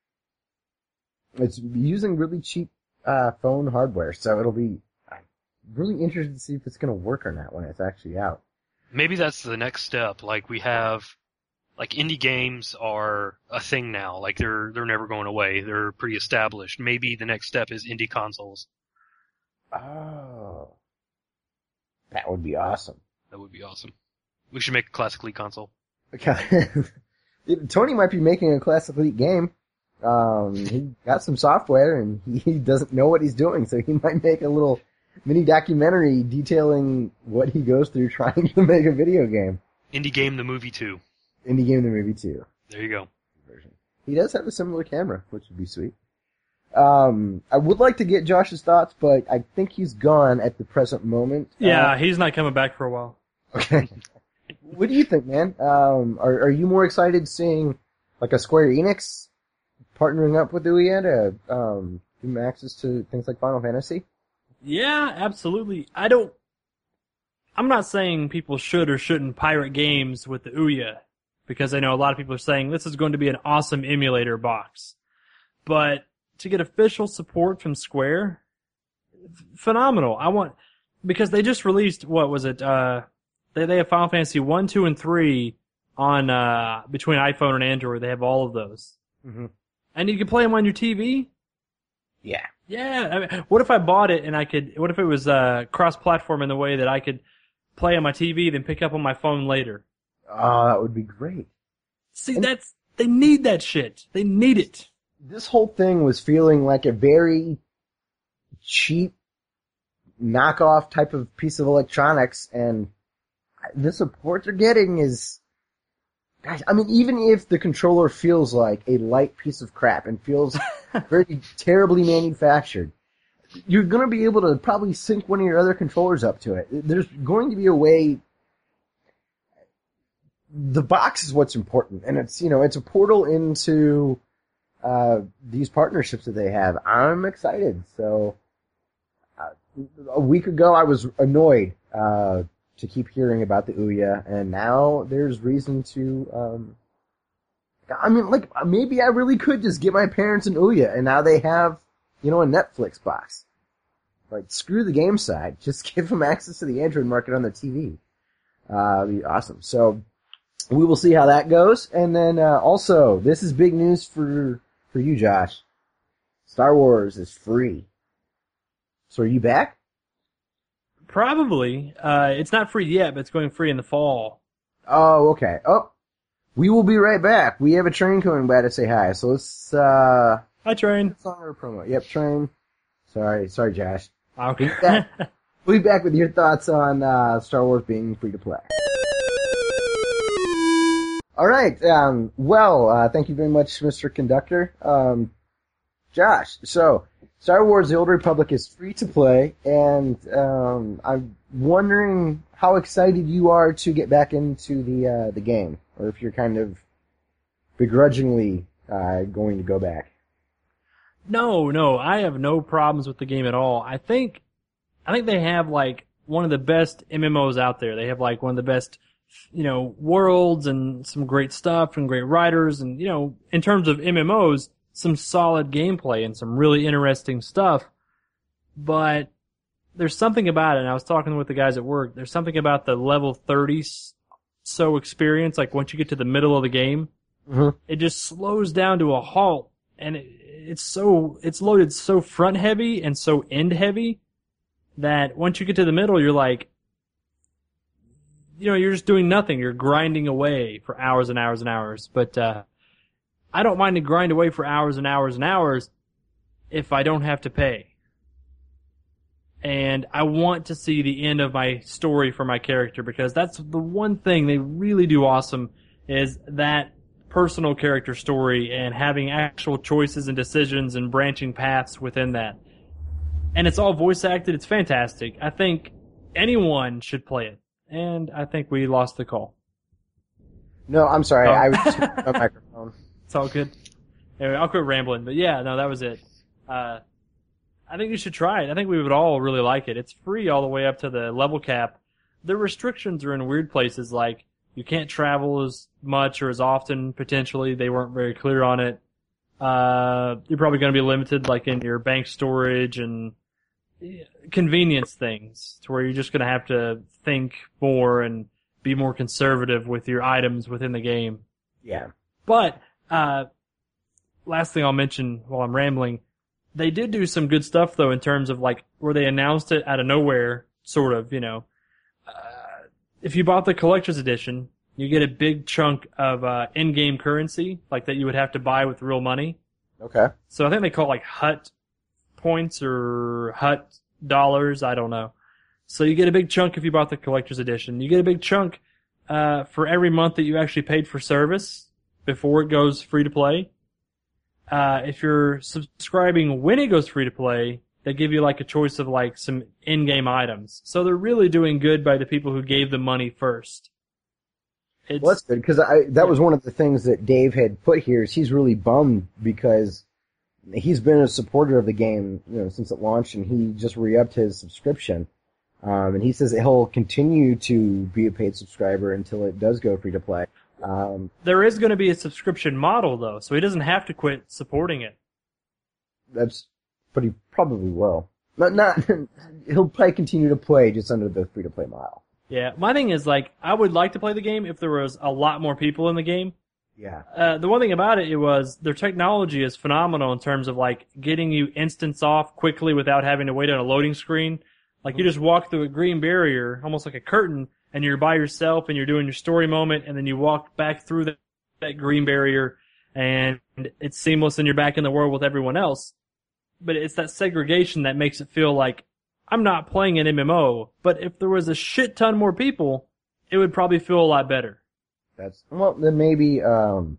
It's using really cheap uh, phone hardware, so it'll be I'm really interested to see if it's going to work or not when it's actually out. Maybe that's the next step. Like we have, like indie games are a thing now. Like they're they're never going away. They're pretty established. Maybe the next step is indie consoles. Oh. That would be awesome. That would be awesome. We should make a Classic League console. Okay. Tony might be making a Classic League game. Um, he got some software and he doesn't know what he's doing, so he might make a little mini documentary detailing what he goes through trying to make a video game. Indie Game the Movie two. Indie Game the Movie two. There you go. He does have a similar camera, which would be sweet. Um, I would like to get Josh's thoughts, but I think he's gone at the present moment. Yeah, uh, he's not coming back for a while. Okay. What do you think, man? Um, are are you more excited seeing like a Square Enix partnering up with Ouya to um, give them access to things like Final Fantasy? Yeah, absolutely. I don't. I'm not saying people should or shouldn't pirate games with the Ouya, because I know a lot of people are saying this is going to be an awesome emulator box. But to get official support from Square, phenomenal. I want, because they just released, what was it, uh, they, they have Final Fantasy one, two, and three on, uh, between iPhone and Android. They have all of those. Mm-hmm. And you can play them on your T V? Yeah. Yeah. I mean, what if I bought it and I could, what if it was, uh, cross-platform in the way that I could play on my T V, then pick up on my phone later? Oh, that would be great. See, that's, they need that shit. They need it. This whole thing was feeling like a very cheap knockoff type of piece of electronics, and the support they're getting is, gosh, I mean, even if the controller feels like a light piece of crap and feels very terribly manufactured, you're going to be able to probably sync one of your other controllers up to it. There's going to be a way. The box is what's important, and it's, you know, it's a portal into uh these partnerships that they have. I'm excited. So uh, a week ago I was annoyed uh to keep hearing about the Ouya, and now there's reason to um I mean, like, maybe I really could just get my parents an Ouya, and now they have, you know, a Netflix box. Like, screw the game side. Just give them access to the Android market on their T V. Uh, it'd be awesome. So, we will see how that goes. And then, uh, also, this is big news for, for you, Josh. Star Wars is free. So are you back? Probably. Uh, it's not free yet, but it's going free in the fall. Oh, okay. Oh, we will be right back. We have a train coming by to say hi. So let's, uh... Hi, Train. Let's on our promo. Yep, Train. Sorry, sorry, Josh. Okay. We'll be back, we'll be back with your thoughts on, uh, Star Wars being free to play. Alright, um, well, uh, thank you very much, Mister Conductor. Um, Josh, so, Star Wars The Old Republic is free to play, and, um, I'm wondering how excited you are to get back into the, uh, the game, or if you're kind of begrudgingly, uh, going to go back. No, no, I have no problems with the game at all. I think, I think they have like one of the best M M Os out there. They have like one of the best, you know, worlds and some great stuff and great writers, and, you know, in terms of M M Os, some solid gameplay and some really interesting stuff. But there's something about it, and I was talking with the guys at work, there's something about the level thirty so experience, like once you get to the middle of the game, Mm-hmm. it just slows down to a halt, and it, it's so, it's loaded so front heavy and so end heavy that once you get to the middle, you're like, you know, you're just doing nothing. You're grinding away for hours and hours and hours. But, uh, I don't mind to grind away for hours and hours and hours if I don't have to pay. And I want to see the end of my story for my character, because that's the one thing they really do awesome, is that personal character story and having actual choices and decisions and branching paths within that. And it's all voice acted. It's fantastic. I think anyone should play it. And I think we lost the call. No, I'm sorry. Oh. I was just on my microphone. It's all good. Anyway, I'll quit rambling. But yeah, no, that was it. Uh, I think you should try it. I think we would all really like it. It's free all the way up to the level cap. The restrictions are in weird places, like you can't travel as much or as often, potentially. They weren't very clear on it. Uh, you're probably going to be limited, like in your bank storage and convenience things, to where you're just going to have to think more and be more conservative with your items within the game. Yeah. But, uh, last thing I'll mention while I'm rambling, they did do some good stuff though, in terms of like, where they announced it out of nowhere, sort of, you know. Uh, if you bought the collector's edition, you get a big chunk of, uh, in-game currency, like that you would have to buy with real money. Okay. So I think they call it like Hut points or Hut dollars, I don't know. So you get a big chunk if you bought the collector's edition. You get a big chunk, uh, for every month that you actually paid for service before it goes free to play. Uh, if you're subscribing when it goes free to play, They give you like a choice of like some in-game items. So they're really doing good by the people who gave the money first. It's, Well, that's good, because I that was one of the things that Dave had put here, is he's really bummed because he's been a supporter of the game, you know, since it launched, and he just re-upped his subscription. Um, and he says that he'll continue to be a paid subscriber until it does go free to play. Um, there is going to be a subscription model though, so he doesn't have to quit supporting it. That's, but he probably will. Not, not, he'll probably continue to play just under the free to play model. Yeah, my thing is like, I would like to play the game if there was a lot more people in the game. Yeah. Uh, the one thing about it, it was their technology is phenomenal in terms of like getting you instance off quickly without having to wait on a loading screen. Like you just walk through a green barrier, almost like a curtain, and you're by yourself and you're doing your story moment, and then you walk back through that, that green barrier, and it's seamless and you're back in the world with everyone else. But it's that segregation that makes it feel like I'm not playing an M M O, but if there was a shit ton more people, it would probably feel a lot better. That's, well, then maybe, um,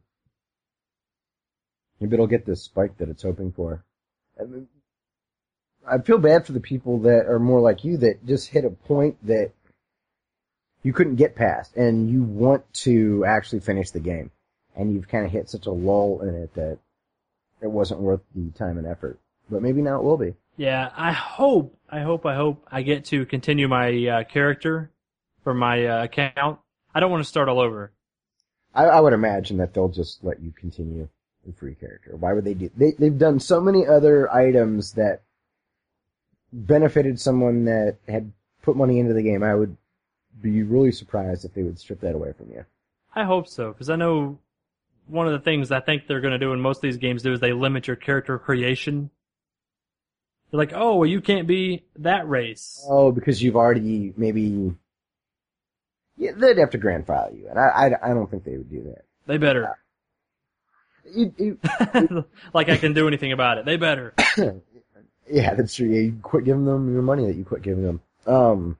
maybe it'll get this spike that it's hoping for. I mean, I feel bad for the people that are more like you that just hit a point that you couldn't get past and you want to actually finish the game. And you've kind of hit such a lull in it that it wasn't worth the time and effort. But maybe now it will be. Yeah, I hope, I hope, I hope I get to continue my uh, character for my uh, account. I don't want to start all over. I, I would imagine that they'll just let you continue the free character. Why would they do? They, they've done so many other items that benefited someone that had put money into the game. I would be really surprised if they would strip that away from you. I hope so, because I know one of the things I think they're going to do in most of these games do is they limit your character creation. They're like, oh, well, you can't be that race. Oh, because you've already maybe... Yeah, they'd have to grandfather you, and I, I, I don't think they would do that. They better. Uh, you, you, like I can do anything about it. They better. Yeah, that's true. Yeah, you quit giving them your money that you quit giving them. Um,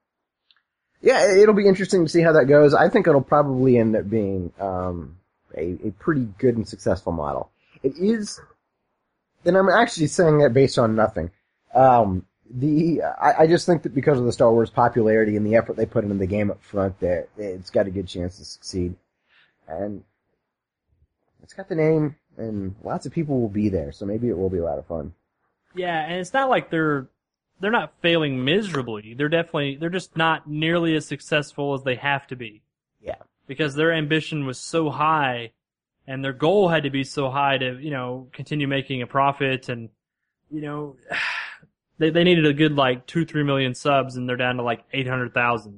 yeah, it'll be interesting to see how that goes. I think it'll probably end up being um, a, a pretty good and successful model. It is, and I'm actually saying that based on nothing. Um, the I, I just think that because of the Star Wars popularity and the effort they put into the game up front, that it's got a good chance to succeed. And it's got the name, and lots of people will be there, so maybe it will be a lot of fun. Yeah, and it's not like they're they're not failing miserably. They're definitely they're just not nearly as successful as they have to be. Yeah. Because their ambition was so high and their goal had to be so high to, you know, continue making a profit, and you know, they they needed a good like two, three million subs, and they're down to like eight hundred thousand.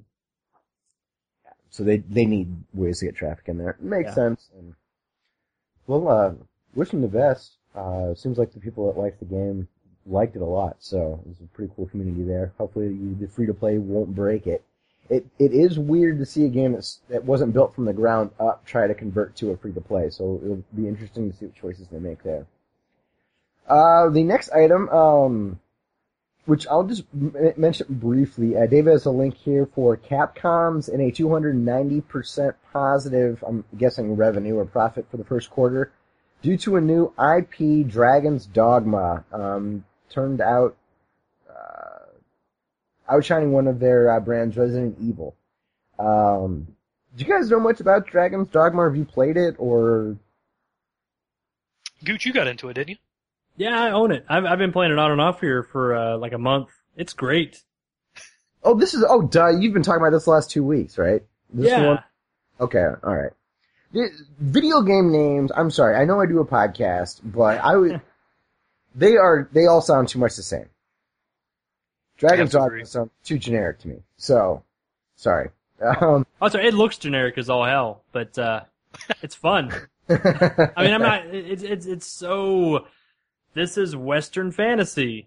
So they they need ways to get traffic in there. It makes Yeah. sense. And, well, uh, wish them the best. Uh, seems like the people that liked the game liked it a lot, so there's a pretty cool community there. Hopefully you, the free-to-play won't break it. It It is weird to see a game that's, that wasn't built from the ground up try to convert to a free-to-play, so it'll be interesting to see what choices they make there. Uh, the next item, um, which I'll just m- mention briefly, uh, Dave has a link here for Capcom's and a two hundred ninety percent positive, I'm guessing revenue or profit for the first quarter, due to a new I P, Dragon's Dogma, um, turned out, uh, outshining one of their uh, brands, Resident Evil. Um, do you guys know much about Dragon's Dogma? Have you played it, or? Gooch, you got into it, didn't you? Yeah, I own it. I've I've been playing it on and off here for uh, like a month. It's great. Oh, this is, oh, duh, you've been talking about this the last two weeks, right? This yeah. One? Okay, alright. Video game names, I'm sorry, I know I do a podcast, but I would, they are, they all sound too much the same. Dragon's Dogma sound too generic to me. So, sorry. Um, Oh, sorry, it looks generic as all hell, but uh, it's fun. I mean, I'm not. It's it's it's so. This is Western fantasy.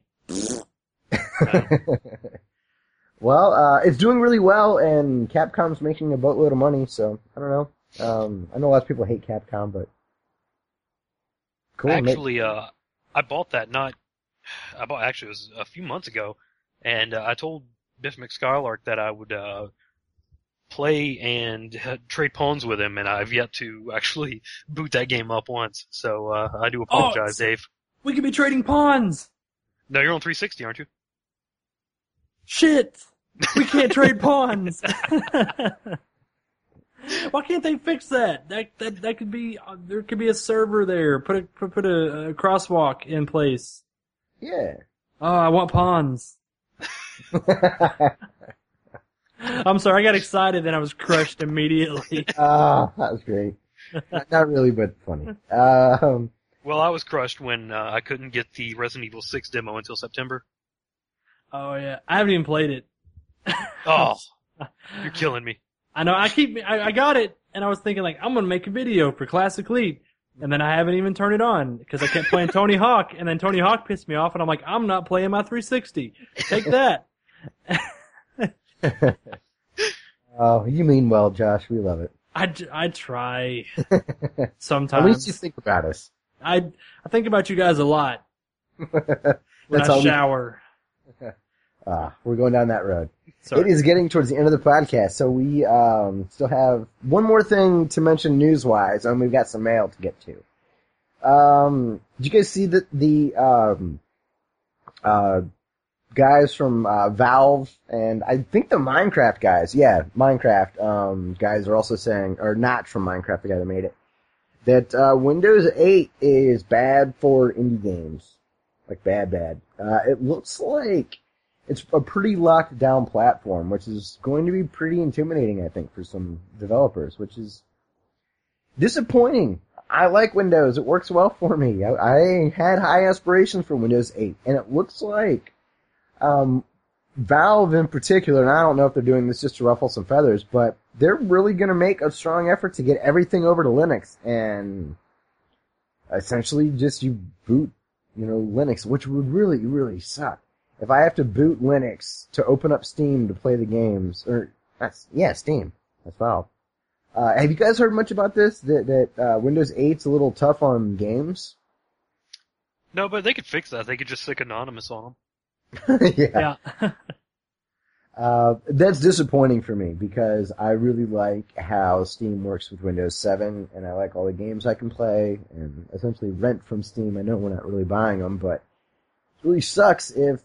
Well, uh, it's doing really well, and Capcom's making a boatload of money, so, I don't know. Um, I know lots of people hate Capcom, but cool. Actually, uh, I bought that not, I bought, actually it was a few months ago, and uh, I told Biff McSkylark that I would, uh, play and uh, trade pawns with him, and I've yet to actually boot that game up once, so, uh, I do apologize, Oh, Dave. We could be trading pawns. No, you're on three sixty, aren't you? Shit! We can't trade pawns! Why can't they fix that? That that that could be uh, there could be a server there. Put a put, put a, a crosswalk in place. Yeah. Oh, I want pawns. I'm sorry, I got excited and I was crushed immediately. Ah, that was great. not, not really, but funny. Um, Well, I was crushed when uh, I couldn't get the Resident Evil six demo until September. Oh yeah, I haven't even played it. Oh, you're killing me. I know. I keep. I, I got it, and I was thinking like I'm gonna make a video for Classic League, and then I haven't even turned it on because I kept playing Tony Hawk, and then Tony Hawk pissed me off, and I'm like, I'm not playing my three sixty. Take that. Oh, you mean well, Josh. We love it. I, I try At sometimes. least you think about us. I I think about you guys a lot when That's I all we- shower. Ah, we're going down that road. Sorry. It is getting towards the end of the podcast, so we um, still have one more thing to mention news-wise, and we've got some mail to get to. Um, did you guys see that the um, uh, guys from uh, Valve and I think the Minecraft guys, yeah, Minecraft um, guys are also saying, or not from Minecraft, the guy that made it, that uh, Windows eight is bad for indie games. Like bad, bad. Uh, it looks like it's a pretty locked down platform, which is going to be pretty intimidating, I think, for some developers, which is disappointing. I like Windows. It works well for me. I, I had high aspirations for Windows eight, and it looks like um, Valve in particular, and I don't know if they're doing this just to ruffle some feathers, but they're really going to make a strong effort to get everything over to Linux, and essentially just you boot, you know, Linux, which would really, really suck. If I have to boot Linux to open up Steam to play the games, or, that's, yeah, Steam. That's Valve. Uh, have you guys heard much about this? That, that, uh, Windows eight's a little tough on games? No, but they could fix that. They could just stick Anonymous on them. yeah. Yeah. Uh, that's disappointing for me because I really like how Steam works with Windows seven, and I like all the games I can play and essentially rent from Steam. I know we're not really buying them, but it really sucks if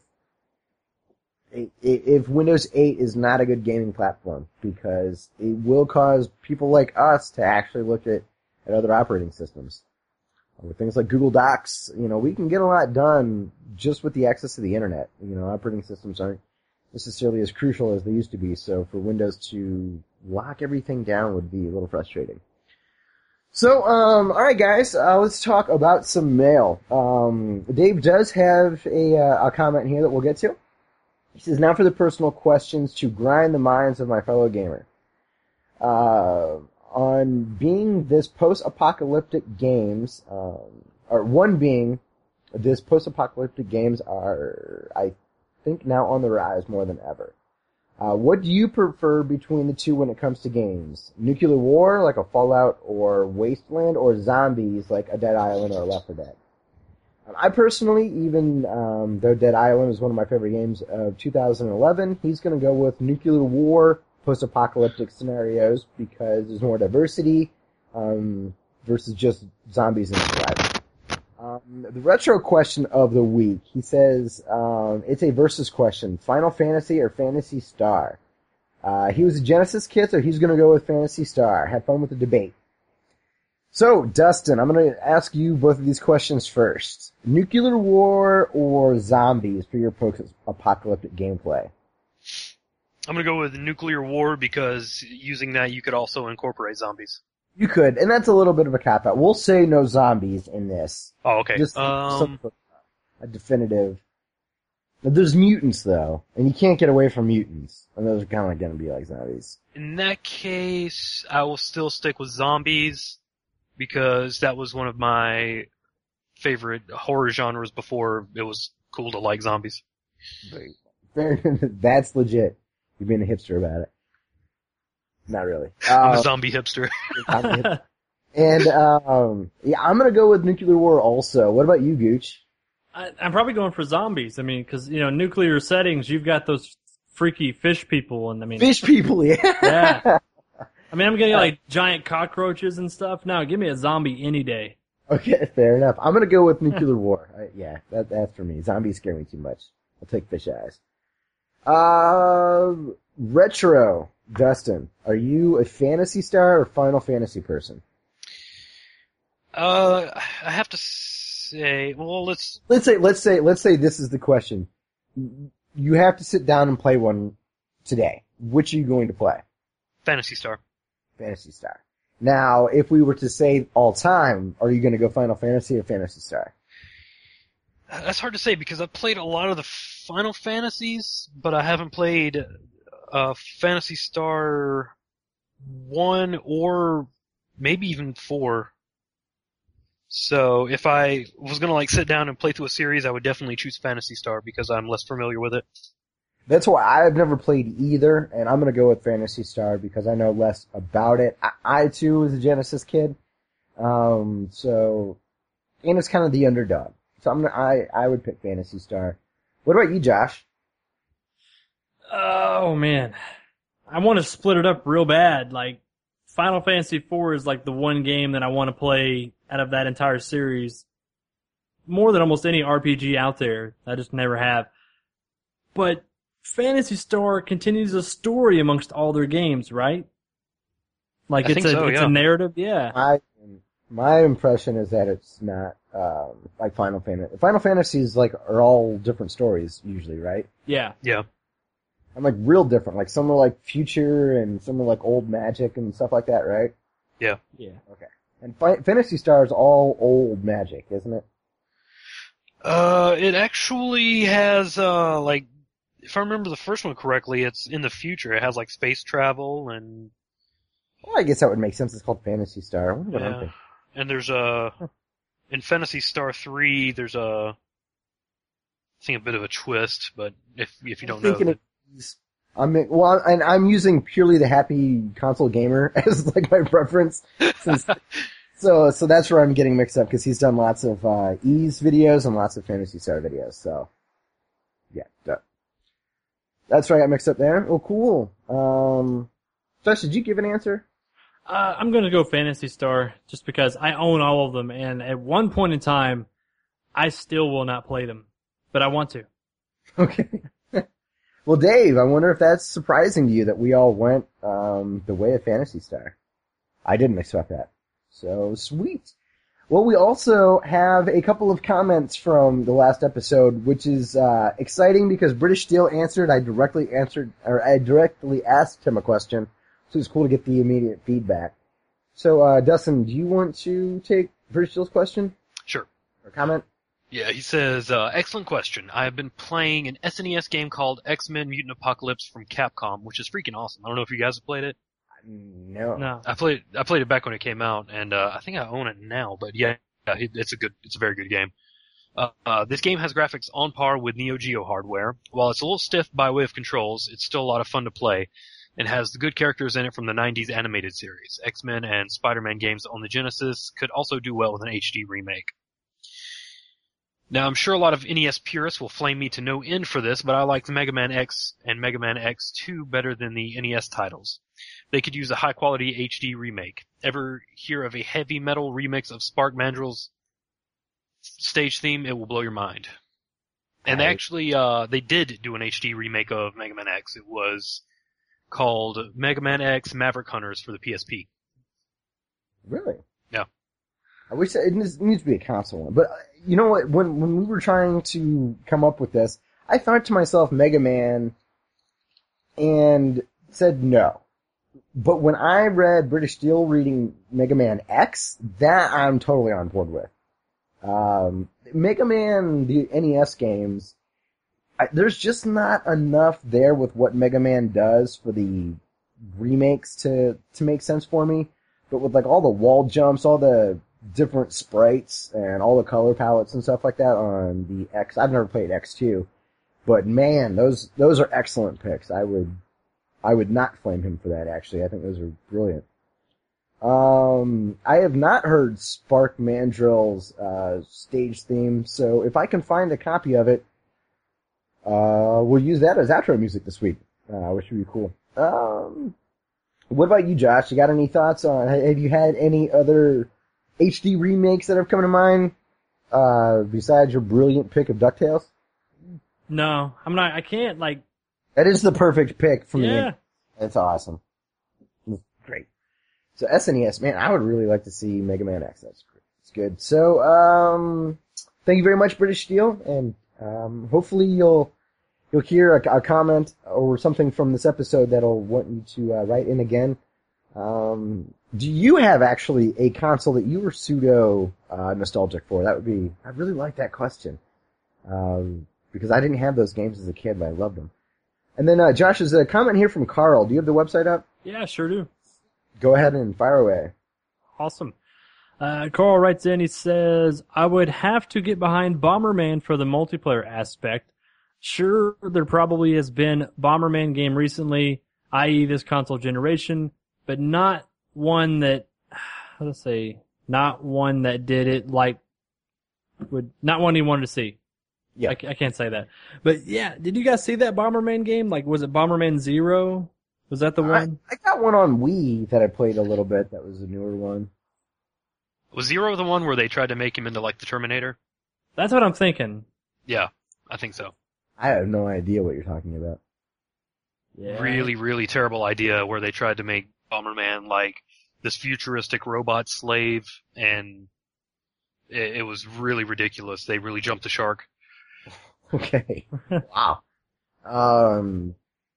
if Windows eight is not a good gaming platform because it will cause people like us to actually look at, at other operating systems. With things like Google Docs, you know, we can get a lot done just with the access to the internet. You know, operating systems aren't necessarily as crucial as they used to be, so for Windows to lock everything down would be a little frustrating. So, um, alright guys, uh, let's talk about some mail. Um, Dave does have a, uh, a comment here that we'll get to. He says, now for the personal questions to grind the minds of my fellow gamer. Uh, on being this post-apocalyptic games, um, or one being this post-apocalyptic games are, I think, now on the rise more than ever. Uh, what do you prefer between the two when it comes to games? Nuclear war, like a Fallout or Wasteland, or zombies, like a Dead Island or Left four Dead? Um, I personally, even um, though Dead Island is one of my favorite games of two thousand eleven, he's going to go with nuclear war, post-apocalyptic scenarios, because there's more diversity um, versus just zombies and survival. Um, the retro question of the week, he says, um, it's a versus question. Final Fantasy or Phantasy Star? Uh, he was a Genesis kid, so he's gonna go with Phantasy Star. Have fun with the debate. So, Dustin, I'm gonna ask you both of these questions first. Nuclear war or zombies for your post-apocalyptic gameplay? I'm gonna go with nuclear war because using that you could also incorporate zombies. You could, and that's a little bit of a cop-out. We'll say no zombies in this. Oh, okay. Just um, some, a definitive. There's mutants, though, and you can't get away from mutants. And those are kind of going to be like zombies. in that case, I will still stick with zombies because that was one of my favorite horror genres before it was cool to like zombies. That's legit. You're being a hipster about it. Not really. I'm Uh, a zombie hipster. and, um, yeah, I'm gonna go with Nuclear War also. What about you, Gooch? I, I'm probably going for zombies. I mean, because, you know, nuclear settings, you've got those freaky fish people, and I mean, Fish people, yeah. yeah. I mean, I'm getting like giant cockroaches and stuff. No, give me a zombie any day. Okay, fair enough. I'm gonna go with Nuclear War. I, yeah, that, that's for me. Zombies scare me too much. I'll take Fish Eyes. Uh, retro. Dustin, are you a Phantasy Star or Final Fantasy person? Uh, I have to say, well, let's. Let's say, let's say, let's say this is the question. You have to sit down and play one today. Which are you going to play? Phantasy Star. Phantasy Star. Now, if we were to say all time, are you going to go Final Fantasy or Phantasy Star? That's hard to say because I've played a lot of the Final Fantasies, but I haven't played uh, Phantasy Star one or maybe even four. So if I was going to like sit down and play through a series, I would definitely choose Phantasy Star because I'm less familiar with it. That's why I've never played either, and I'm going to go with Phantasy Star because I know less about it. I, I too was a Genesis kid, um, so and it's kind of the underdog. So I'm gonna, I I would pick Phantasy Star. What about you, Josh? Oh man, I want to split it up real bad. Like Final Fantasy four is like the one game that I want to play out of that entire series, more than almost any R P G out there. I just never have. But Phantasy Star continues a story amongst all their games, right? Like I it's think a so, it's yeah. a narrative, yeah. My my impression is that it's not um, like Final Fantasy. Final Fantasies like are all different stories usually, right? Yeah. Yeah. I'm like real different. Like some are like future and some are like old magic and stuff like that, right? Yeah. Yeah. Okay. And Fi- Phantasy Star is all old magic, isn't it? Uh, it actually has, uh, like, if I remember the first one correctly, it's in the future. It has, like, space travel and... Well, I guess that would make sense. It's called Phantasy Star. I wonder what I'm Yeah. thinking. And there's a... In Phantasy Star three, there's a... I think a bit of a twist, but if if you don't I'm know... thinking That, it's- I'm well, and I'm using purely the happy console gamer as like my preference. Since, so, so that's where I'm getting mixed up because he's done lots of uh, Ease videos and lots of Phantasy Star videos. So, yeah, duh. That's where I got mixed up there. Oh, cool. Um, Josh, did you give an answer? Uh, I'm gonna go Phantasy Star just because I own all of them, and at one point in time, I still will not play them, but I want to. Okay. Well, Dave, I wonder if that's surprising to you that we all went um, the way of Phantasy Star. I didn't expect that. So, sweet. Well, we also have a couple of comments from the last episode, which is uh, exciting because British Steel answered. I directly answered, or I directly asked him a question, so it's cool to get the immediate feedback. So, uh, Dustin, do you want to take British Steel's question sure. or comment? Yeah, he says, uh, excellent question. I have been playing an S N E S game called X-Men Mutant Apocalypse from Capcom, which is freaking awesome. I don't know if you guys have played it. No. No. I played I played it back when it came out, and uh, I think I own it now. But yeah, it, it's a good, it's a very good game. Uh, uh, this game has graphics on par with Neo Geo hardware. While it's a little stiff by way of controls, it's still a lot of fun to play, and has the good characters in it from the nineties animated series. X-Men and Spider-Man games on the Genesis could also do well with an H D remake. Now, I'm sure a lot of N E S purists will flame me to no end for this, but I like Mega Man X and Mega Man X two better than the N E S titles. They could use a high-quality H D remake. Ever hear of a heavy metal remix of Spark Mandrill's stage theme? It will blow your mind. And they I- actually, uh, they did do an H D remake of Mega Man X. It was called Mega Man X Maverick Hunters for the P S P. Really? Yeah. I wish that, it needs, it needs to be a console one. But uh, you know what? When when we were trying to come up with this, I thought to myself Mega Man and said no. But when I read British Steel reading Mega Man X, that I'm totally on board with. Um, Mega Man, the N E S games, I, there's just not enough there with what Mega Man does for the remakes to to make sense for me. But with like all the wall jumps, all the different sprites and all the color palettes and stuff like that on the X. I've never played X two, but man, those those are excellent picks. I would I would not flame him for that. Actually, I think those are brilliant. Um, I have not heard Spark Mandrill's uh, stage theme, so if I can find a copy of it, uh, we'll use that as outro music this week, uh, which would be cool. Um, what about you, Josh? You got any thoughts on? Have you had any other H D remakes that have come to mind, uh, besides your brilliant pick of DuckTales? No, I'm not. I can't like. That is the perfect pick for me. Yeah. That's awesome. It's great. So S N E S, man, I would really like to see Mega Man X. That's great. It's good. So, um, thank you very much, British Steel, and um, hopefully you'll you'll hear a, a comment or something from this episode that'll want you to uh, write in again. Um, do you have actually a console that you were pseudo uh, nostalgic for? That would be. I really like that question um, because I didn't have those games as a kid, but I loved them. And then uh, Josh, there's a comment here from Carl. Do you have the website up? Yeah, sure do. Go ahead and fire away. Awesome. Uh, Carl writes in, he says, I would have to get behind Bomberman for the multiplayer aspect. Sure, there probably has been Bomberman game recently, that is this console generation, but not one that, how to say, not one that did it like, would, not one you wanted to see. Yeah. I, I can't say that. But yeah, did you guys see that Bomberman game? Like, was it Bomberman Zero? Was that the one? I, I got one on Wii that I played a little bit. That was a newer one. Was Zero the one where they tried to make him into like the Terminator? That's what I'm thinking. Yeah, I think so. I have no idea what you're talking about. Yeah. Really, really terrible idea where they tried to make Bomberman like this futuristic robot slave, and it, it was really ridiculous. They really jumped the shark. Okay. Wow. Um.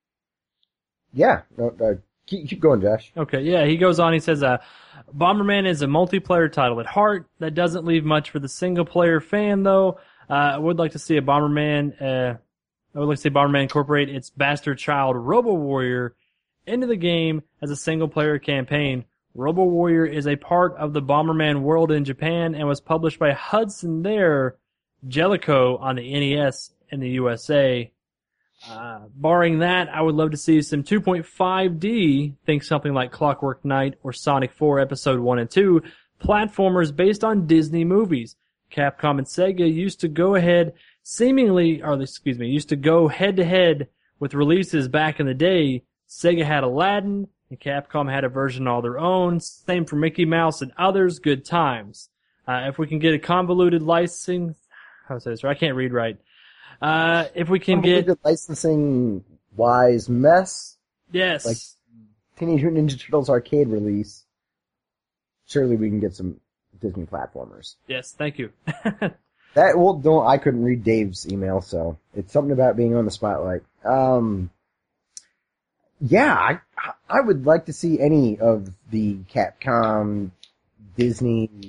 Yeah. No, uh, keep, keep going, Josh. Okay, yeah, he goes on, he says, uh, Bomberman is a multiplayer title at heart. That doesn't leave much for the single-player fan, though. Uh, I would like to see a Bomberman, uh, I would like to see Bomberman incorporate its bastard child, Robo Warrior, into the game as a single-player campaign. Robo Warrior is a part of the Bomberman world in Japan and was published by Hudson there, Jellicoe on the N E S in the U S A. Uh, barring that, I would love to see some two point five D, think something like Clockwork Knight or Sonic four Episode one and two, platformers based on Disney movies. Capcom and Sega used to go ahead, seemingly, or excuse me, used to go head to head with releases back in the day. Sega had Aladdin, and Capcom had a version all their own. Same for Mickey Mouse and others, good times. Uh, if we can get a convoluted licensing, how to say this right? I can't read right. Uh, if we can get a licensing wise mess, yes, like Teenage Mutant Ninja Turtles arcade release, surely we can get some Disney platformers. Yes, thank you. That well, don't I couldn't read Dave's email, so it's something about being on the spotlight. Um, yeah, I I would like to see any of the Capcom Disney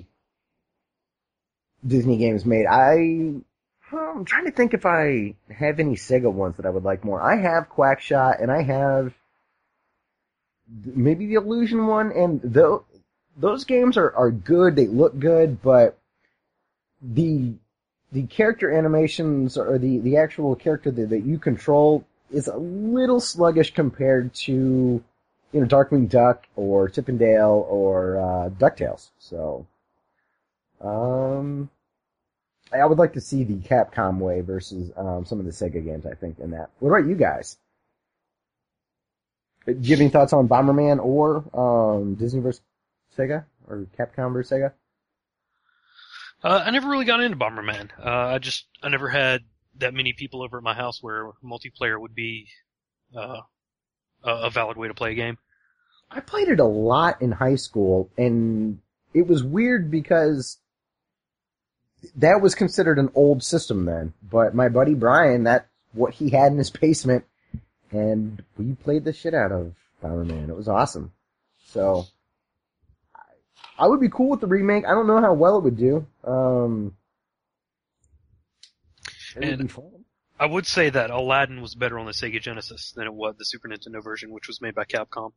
Disney games made. I I'm trying to think if I have any Sega ones that I would like more. I have Quackshot, and I have maybe the Illusion one, and those those games are are good. They look good, but the the character animations or the the actual character that, that you control is a little sluggish compared to, you know, Darkwing Duck or Chip and Dale or uh, DuckTales. So, um. I would like to see the Capcom way versus um, some of the Sega games, I think, in that. What about you guys? Do you have any thoughts on Bomberman or um, Disney versus Sega? Or Capcom versus Sega? Uh, I never really got into Bomberman. Uh, I just, I never had that many people over at my house where multiplayer would be uh, a, a valid way to play a game. I played it a lot in high school, and it was weird because that was considered an old system then, but my buddy Brian, that's what he had in his basement, and we played the shit out of Bomberman. It was awesome. So, I would be cool with the remake. I don't know how well it would do. Um, it would and be fun. I would say that Aladdin was better on the Sega Genesis than it was the Super Nintendo version, which was made by Capcom.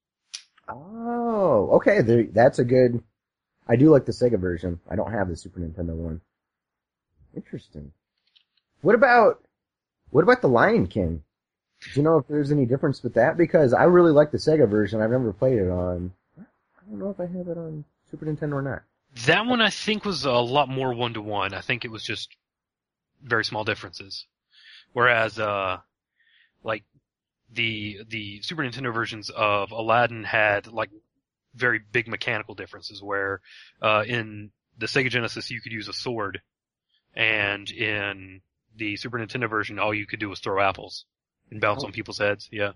Oh, okay. There, that's a good... I do like the Sega version. I don't have the Super Nintendo one. Interesting. What about, what about the Lion King? Do you know if there's any difference with that? Because I really like the Sega version. I've never played it on, I don't know if I have it on Super Nintendo or not. That one I think was a lot more one-to-one. I think it was just very small differences. Whereas, uh, like, the, the Super Nintendo versions of Aladdin had, like, very big mechanical differences where, uh, in the Sega Genesis you could use a sword, and in the Super Nintendo version all you could do was throw apples and bounce Oh. on people's heads. Yeah.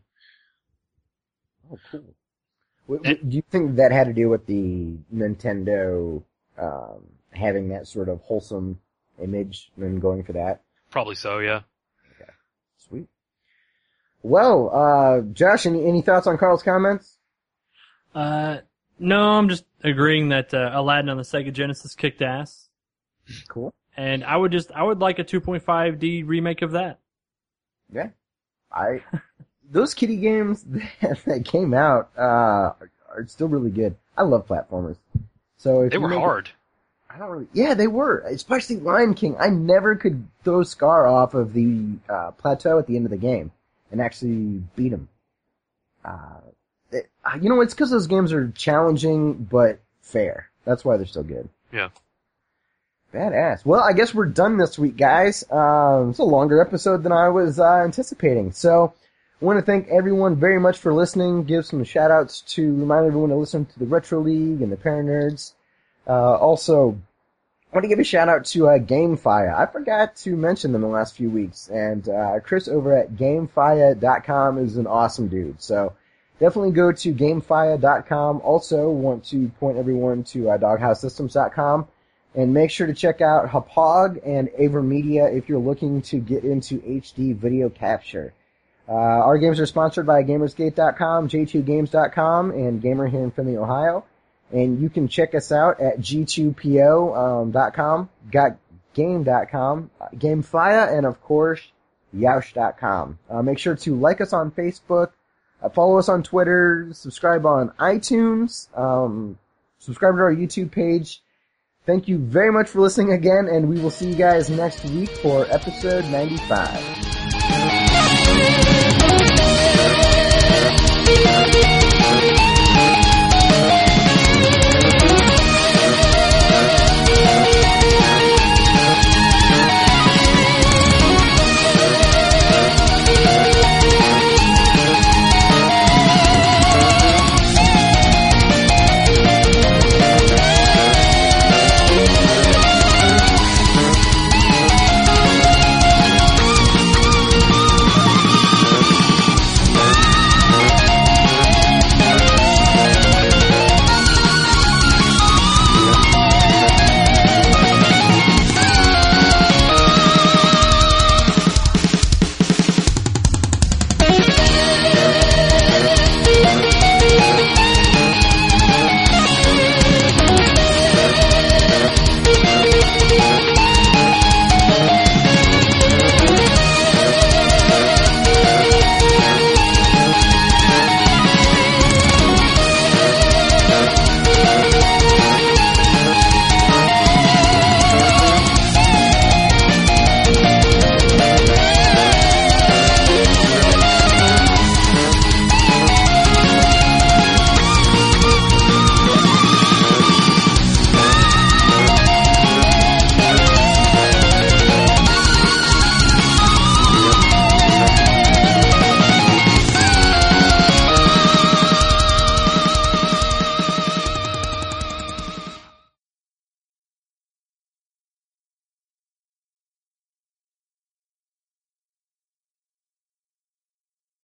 Oh, cool. What, what, do you think that had to do with the Nintendo um, having that sort of wholesome image and going for that? Probably so, yeah. Sweet. Well, uh, Josh, any, any thoughts on Carl's comments? Uh, no, I'm just agreeing that uh, Aladdin on the Sega Genesis kicked ass, Cool. and I would just I would like a two point five D remake of that. Yeah. I those kiddie games that, that came out uh, are, are still really good. I love platformers. So if They you were make it- hard. I don't really. Yeah, they were. Especially Lion King. I never could throw Scar off of the uh, plateau at the end of the game and actually beat him. Uh, it, you know, it's because those games are challenging but fair. That's why they're so good. Yeah. Badass. Well, I guess we're done this week, guys. Um, it's a longer episode than I was uh, anticipating. So, I want to thank everyone very much for listening. Give some shout outs to remind everyone to listen to the Retro League and the Paranerds. Uh, also, I want to give a shout out to uh, GameFire. I forgot to mention them in the last few weeks, and uh, Chris over at GameFire dot com is an awesome dude. So definitely go to GameFire dot com. Also, want to point everyone to uh, Doghouse Systems dot com, and make sure to check out Hapog and AverMedia if you're looking to get into H D video capture. Uh, our games are sponsored by Gamersgate dot com, J two Games dot com, and Gamer here in Findlay, Ohio. And you can check us out at G two P O dot com, got game dot com, GameFire, and of course, Yoush dot com. Uh, make sure to like us on Facebook, uh, follow us on Twitter, subscribe on iTunes, um, subscribe to our YouTube page. Thank you very much for listening again, and we will see you guys next week for episode ninety-five.